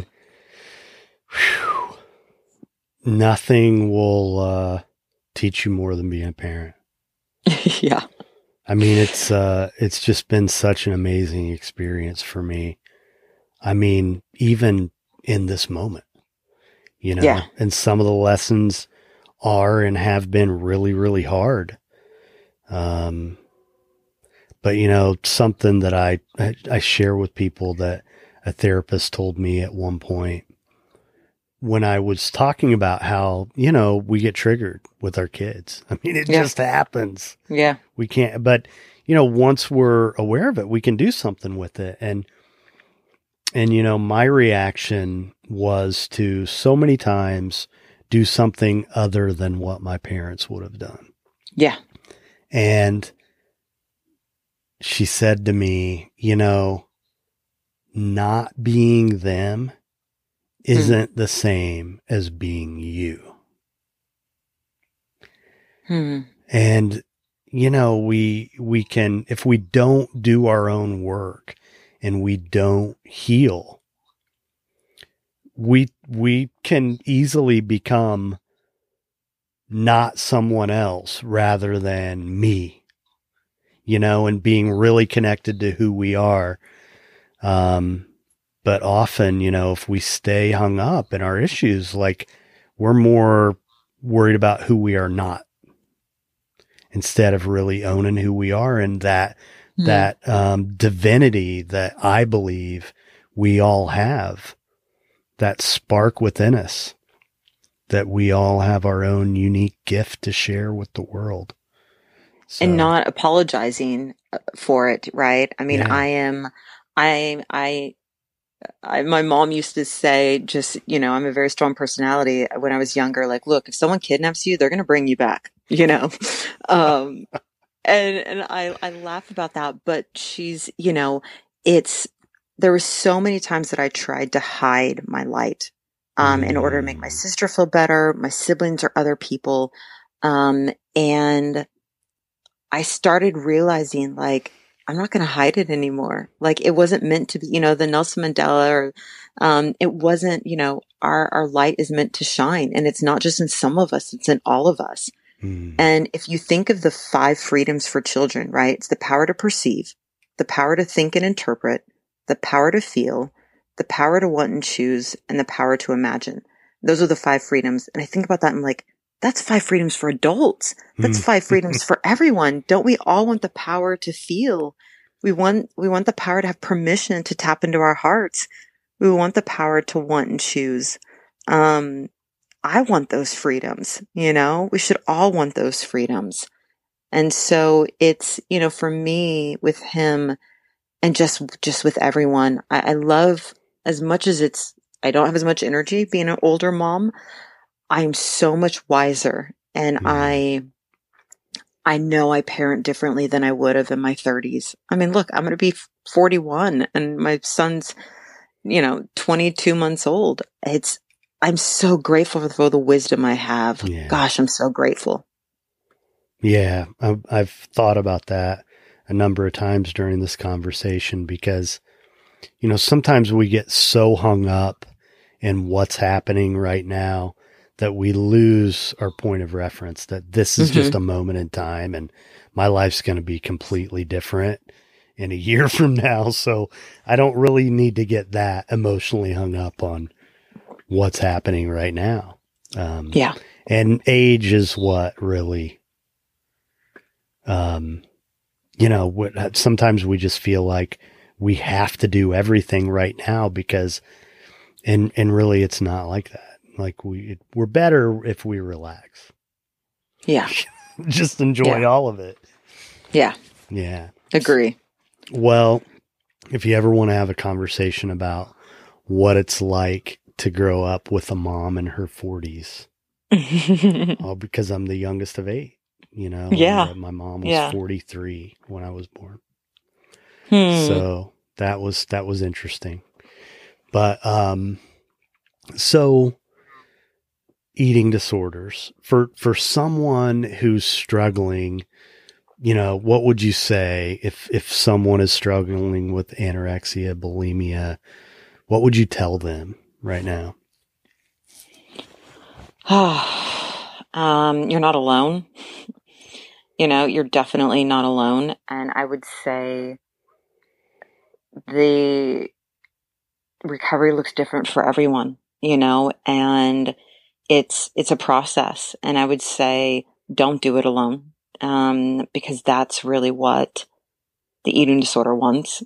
nothing will teach you more than being a parent. Yeah. I mean, it's just been such an amazing experience for me. I mean, even in this moment, and some of the lessons are and have been really, really hard. But something that I share with people that a therapist told me at one point when I was talking about how, we get triggered with our kids. I mean, it just happens. Yeah. We can't, but once we're aware of it, we can do something with it. And my reaction was to so many times do something other than what my parents would have done. Yeah. And she said to me, not being them isn't the same as being you. And, we can, if we don't do our own work and we don't heal, we can easily become not someone else rather than me, and being really connected to who we are. But often, if we stay hung up in our issues, like we're more worried about who we are not instead of really owning who we are and that divinity that I believe we all have, that spark within us, that we all have our own unique gift to share with the world. So, and not apologizing for it. Right. I mean, my mom used to say, I'm a very strong personality when I was younger. Like, look, if someone kidnaps you, they're going to bring you back, and I laugh about that, but she's, there were so many times that I tried to hide my light, in order to make my sister feel better, my siblings or other people. And I started realizing like, I'm not going to hide it anymore. Like it wasn't meant to be, the Nelson Mandela or, it wasn't, our light is meant to shine, and it's not just in some of us, it's in all of us. And if you think of the 5 freedoms for children, right? It's the power to perceive, the power to think and interpret, the power to feel, the power to want and choose, and the power to imagine. Those are the 5 freedoms. And I think about that and I'm like, that's 5 freedoms for adults. That's 5 freedoms for everyone. Don't we all want the power to feel? We want the power to have permission to tap into our hearts. We want the power to want and choose. I want those freedoms, we should all want those freedoms. And so it's, for me with him and just with everyone, I love as much as I don't have as much energy being an older mom. I'm so much wiser, and I know I parent differently than I would have in my 30s. I mean, look, I'm going to be 41 and my son's, 22 months old. I'm so grateful for the wisdom I have. Yeah. Gosh, I'm so grateful. Yeah, I've thought about that a number of times during this conversation because, sometimes we get so hung up in what's happening right now that we lose our point of reference, that this is just a moment in time and my life's going to be completely different in a year from now. So I don't really need to get that emotionally hung up on what's happening right now. Yeah. And age is what really, sometimes we just feel like we have to do everything right now because, and really it's not like that. Like we're better if we relax. Yeah. Just enjoy all of it. Yeah. Yeah. Agree. Well, if you ever want to have a conversation about what it's like to grow up with a mom in her 40s, because I'm the youngest of 8, Yeah. my mom was 43 when I was born. So that was interesting. But, so eating disorders for someone who's struggling, what would you say if someone is struggling with anorexia, bulimia, what would you tell them right now? You're not alone. You're definitely not alone. And I would say the recovery looks different for everyone, and it's a process. And I would say don't do it alone, because that's really what the eating disorder wants.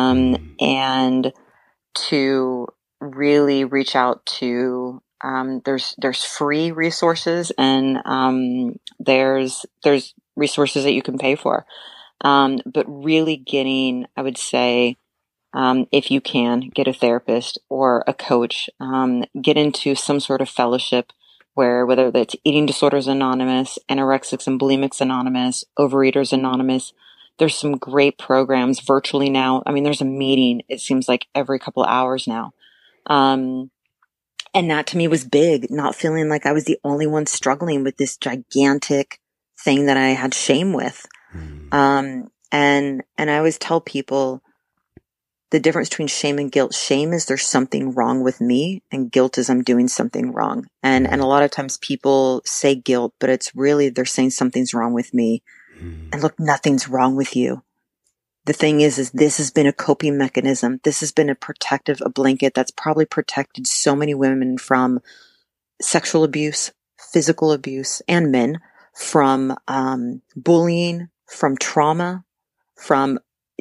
And to really reach out to, there's free resources and, there's resources that you can pay for. But really getting, I would say, if you can, get a therapist or a coach, get into some sort of fellowship whether that's Eating Disorders Anonymous, Anorexics and Bulimics Anonymous, Overeaters Anonymous. There's some great programs virtually now. I mean, there's a meeting, it seems like every couple of hours now. And that to me was big, not feeling like I was the only one struggling with this gigantic thing that I had shame with. And I always tell people the difference between shame and guilt. Shame is there's something wrong with me, and guilt is I'm doing something wrong. And a lot of times people say guilt, but it's really they're saying something's wrong with me. And look, nothing's wrong with you. The thing is this has been a coping mechanism. This has been a blanket that's probably protected so many women from sexual abuse, physical abuse, and men from bullying, from trauma, from,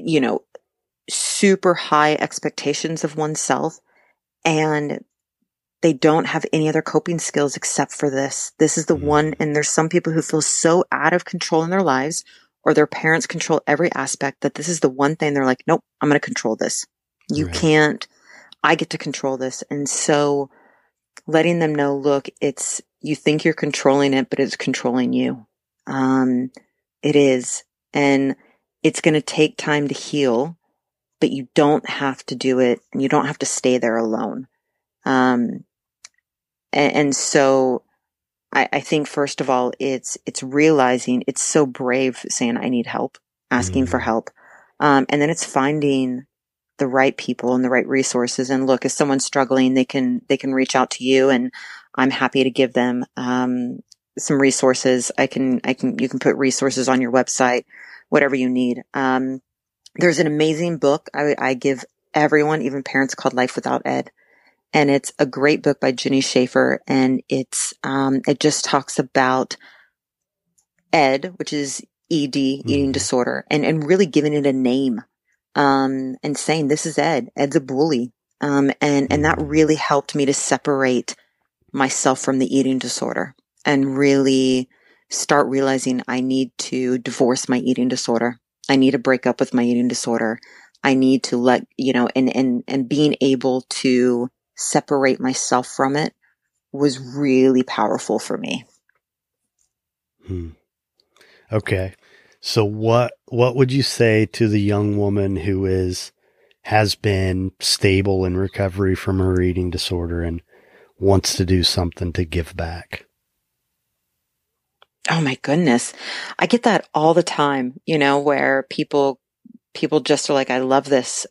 super high expectations of oneself. And they don't have any other coping skills except for this. This is the one. And there's some people who feel so out of control in their lives, or their parents control every aspect, that this is the one thing they're like, nope, I'm going to control this. You can't, I get to control this. And so letting them know, look, you think you're controlling it, but it's controlling you. It is. And it's going to take time to heal, but you don't have to do it, and you don't have to stay there alone. And so I think first of all, it's realizing it's so brave saying I need help, asking for help. And then it's finding the right people and the right resources. And look, if someone's struggling, they can reach out to you, and I'm happy to give them, some resources. You can put resources on your website, whatever you need. There's an amazing book I give everyone, even parents, called Life Without Ed. And it's a great book by Jenny Schaefer. And it just talks about ED, which is ED, eating disorder, and really giving it a name, and saying, this is Ed. Ed's a bully. And that really helped me to separate myself from the eating disorder and really start realizing I need to divorce my eating disorder. I need to break up with my eating disorder. I need to let, and being able to separate myself from it was really powerful for me. Okay. So what would you say to the young woman who has been stable in recovery from her eating disorder and wants to do something to give back? Oh my goodness. I get that all the time, where people just are like, I love this.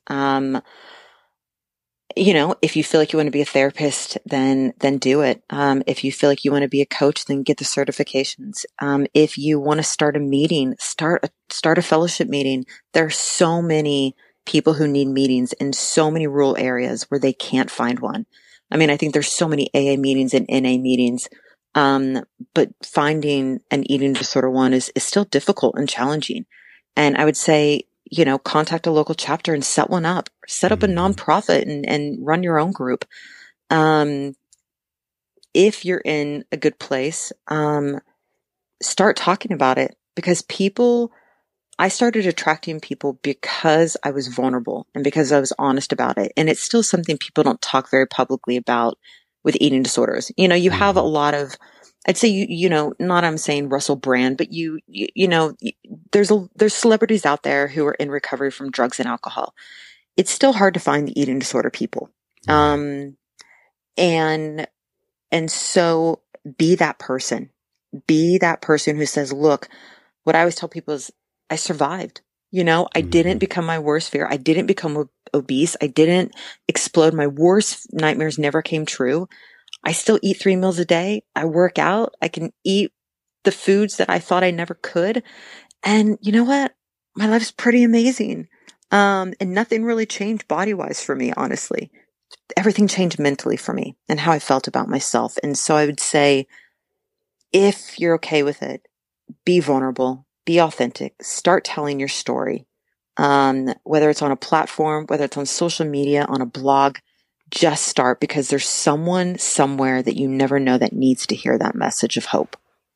If you feel like you want to be a therapist, then do it. If you feel like you want to be a coach, then get the certifications. If you want to start a meeting, start a fellowship meeting. There are so many people who need meetings in so many rural areas where they can't find one. I mean, I think there's so many AA meetings and NA meetings. But finding an eating disorder one is still difficult and challenging. And I would say, contact a local chapter and set one up, set up a nonprofit and run your own group. If you're in a good place, start talking about it, because I started attracting people because I was vulnerable and because I was honest about it. And it's still something people don't talk very publicly about with eating disorders. You have a lot of, I'd say, not I'm saying Russell Brand, but there's celebrities out there who are in recovery from drugs and alcohol. It's still hard to find the eating disorder people. And so be that person who says, look, what I always tell people is I survived. I didn't become my worst fear. I didn't become obese. I didn't explode. My worst nightmares never came true. I still eat 3 meals a day. I work out. I can eat the foods that I thought I never could. And you know what? My life's pretty amazing. And nothing really changed body-wise for me, honestly. Everything changed mentally for me and how I felt about myself. And so I would say, if you're okay with it, be vulnerable, be authentic, start telling your story. Whether it's on a platform, whether it's on social media, on a blog, just start, because there's someone somewhere that you never know that needs to hear that message of hope.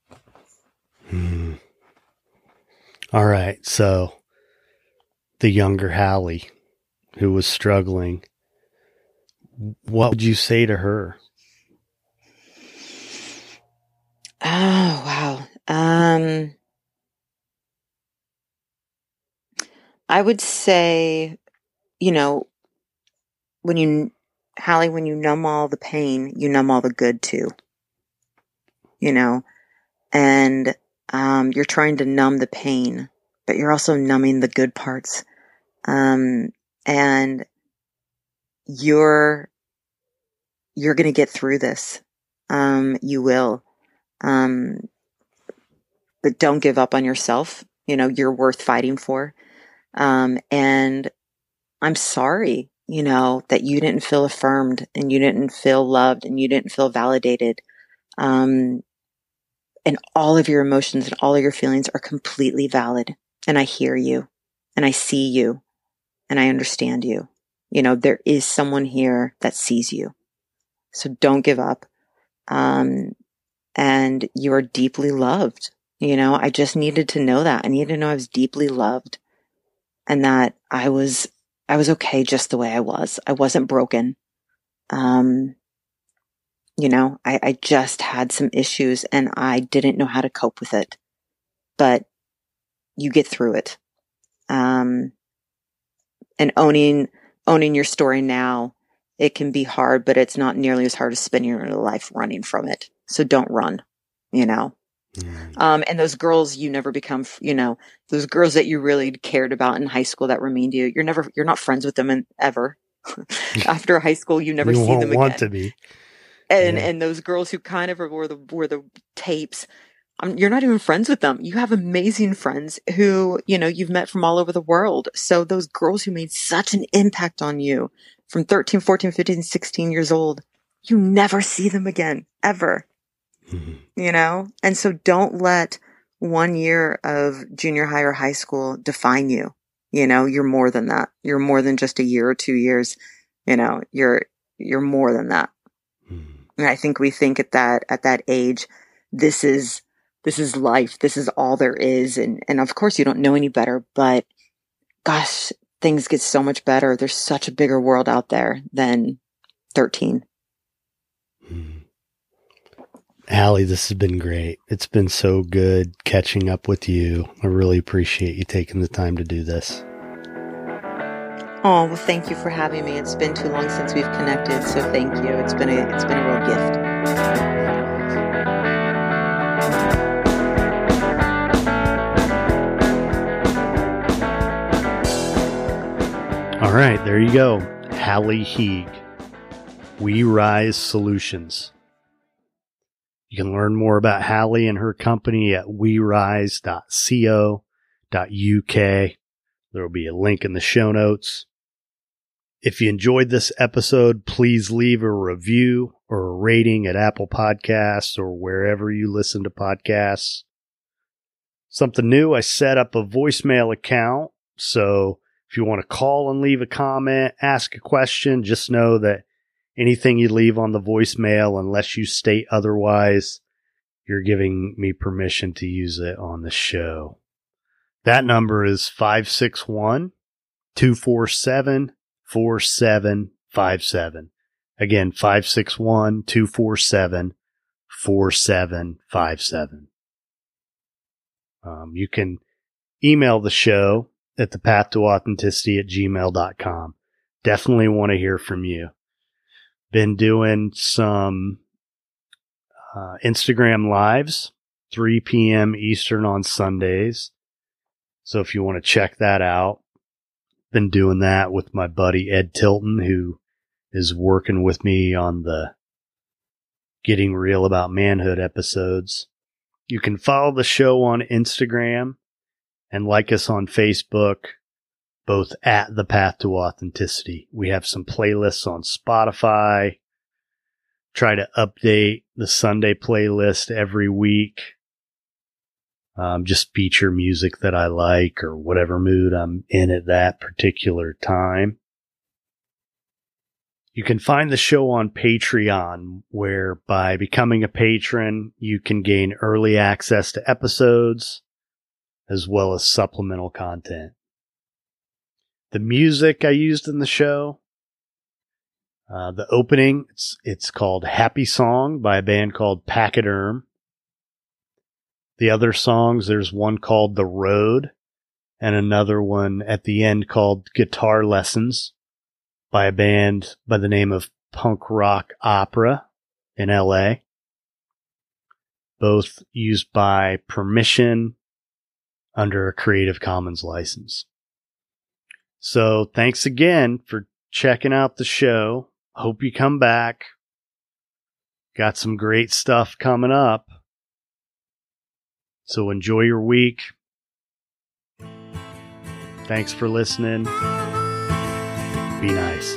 All right. So the younger Hallie who was struggling, what would you say to her? Oh, wow. I would say, Hallie, when you numb all the pain, you numb all the good too, and you're trying to numb the pain, but you're also numbing the good parts. And you're going to get through this. You will. But don't give up on yourself. You're worth fighting for. And I'm sorry, that you didn't feel affirmed and you didn't feel loved and you didn't feel validated. And all of your emotions and all of your feelings are completely valid. And I hear you and I see you and I understand you. There is someone here that sees you. So don't give up. And you are deeply loved. I just needed to know that. I needed to know I was deeply loved and that I was okay just the way I was. I wasn't broken. I just had some issues and I didn't know how to cope with it, but you get through it. And owning your story now, it can be hard, but it's not nearly as hard as spending your life running from it. So don't run, and those girls you never become, those girls that you really cared about in high school that remained you, you're not friends with them ever. After high school, you never see them again. Want to be. And those girls who kind of were the tapes, you're not even friends with them. You have amazing friends who, you've met from all over the world. So those girls who made such an impact on you from 13, 14, 15, 16 years old, you never see them again, ever. And so don't let 1 year of junior high or high school define you. You're more than that. You're more than just a year or 2 years. You're more than that. And I think we think at that age, this is this is life. This is all there is. And of course you don't know any better, but gosh, things get so much better. There's such a bigger world out there than 13. Allie, this has been great. It's been so good catching up with you. I really appreciate you taking the time to do this. Oh, well, thank you for having me. It's been too long since we've connected, so thank you. It's been a real gift. All right, there you go. Hallie Heeg, We Rise Solutions. You can learn more about Hallie and her company at werise.co.uk. There will be a link in the show notes. If you enjoyed this episode, please leave a review or a rating at Apple Podcasts or wherever you listen to podcasts. Something new, I set up a voicemail account. So if you want to call and leave a comment, ask a question, just know that anything you leave on the voicemail, unless you state otherwise, you're giving me permission to use it on the show. That number is 561-247-4757. Again, 561-247-4757. You can email the show at thepathtooauthenticity@gmail.com. Definitely want to hear from you. Been doing some Instagram lives, 3 p.m. Eastern on Sundays. So if you want to check that out, been doing that with my buddy Ed Tilton, who is working with me on the Getting Real About Manhood episodes. You can follow the show on Instagram and like us on Facebook, both at The Path to Authenticity. We have some playlists on Spotify. Try to update the Sunday playlist every week. Just feature music that I like or whatever mood I'm in at that particular time. You can find the show on Patreon, where by becoming a patron, you can gain early access to episodes as well as supplemental content. The music I used in the show, the opening, it's called Happy Song by a band called Pachyderm. The other songs, there's one called The Road and another one at the end called Guitar Lessons by a band by the name of Punk Rock Opera in LA. Both used by permission under a Creative Commons license. So thanks again for checking out the show. Hope you come back. Got some great stuff coming up. So enjoy your week. Thanks for listening. Be nice.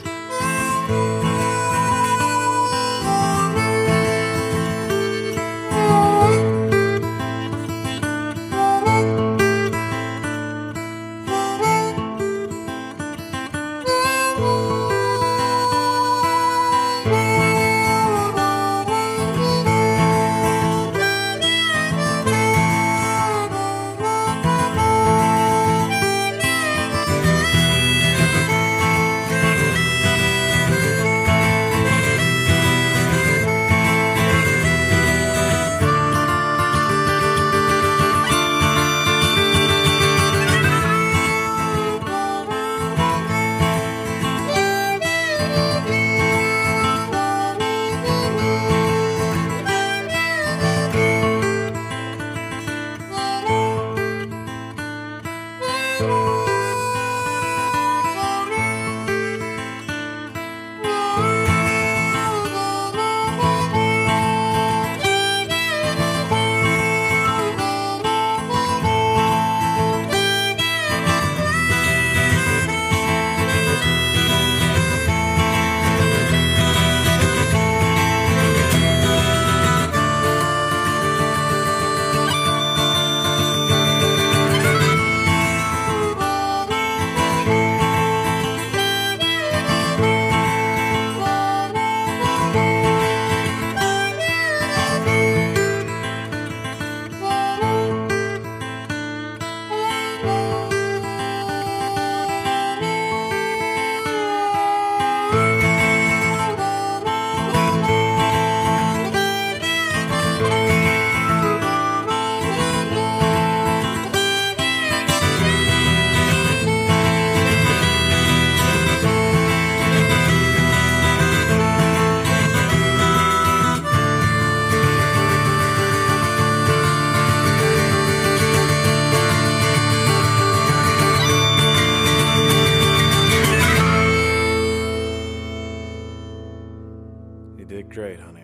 did great, honeybee.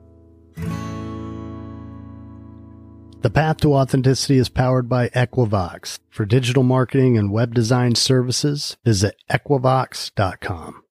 The Path to Authenticity is powered by Equivox. For digital marketing and web design services, visit Equivox.com.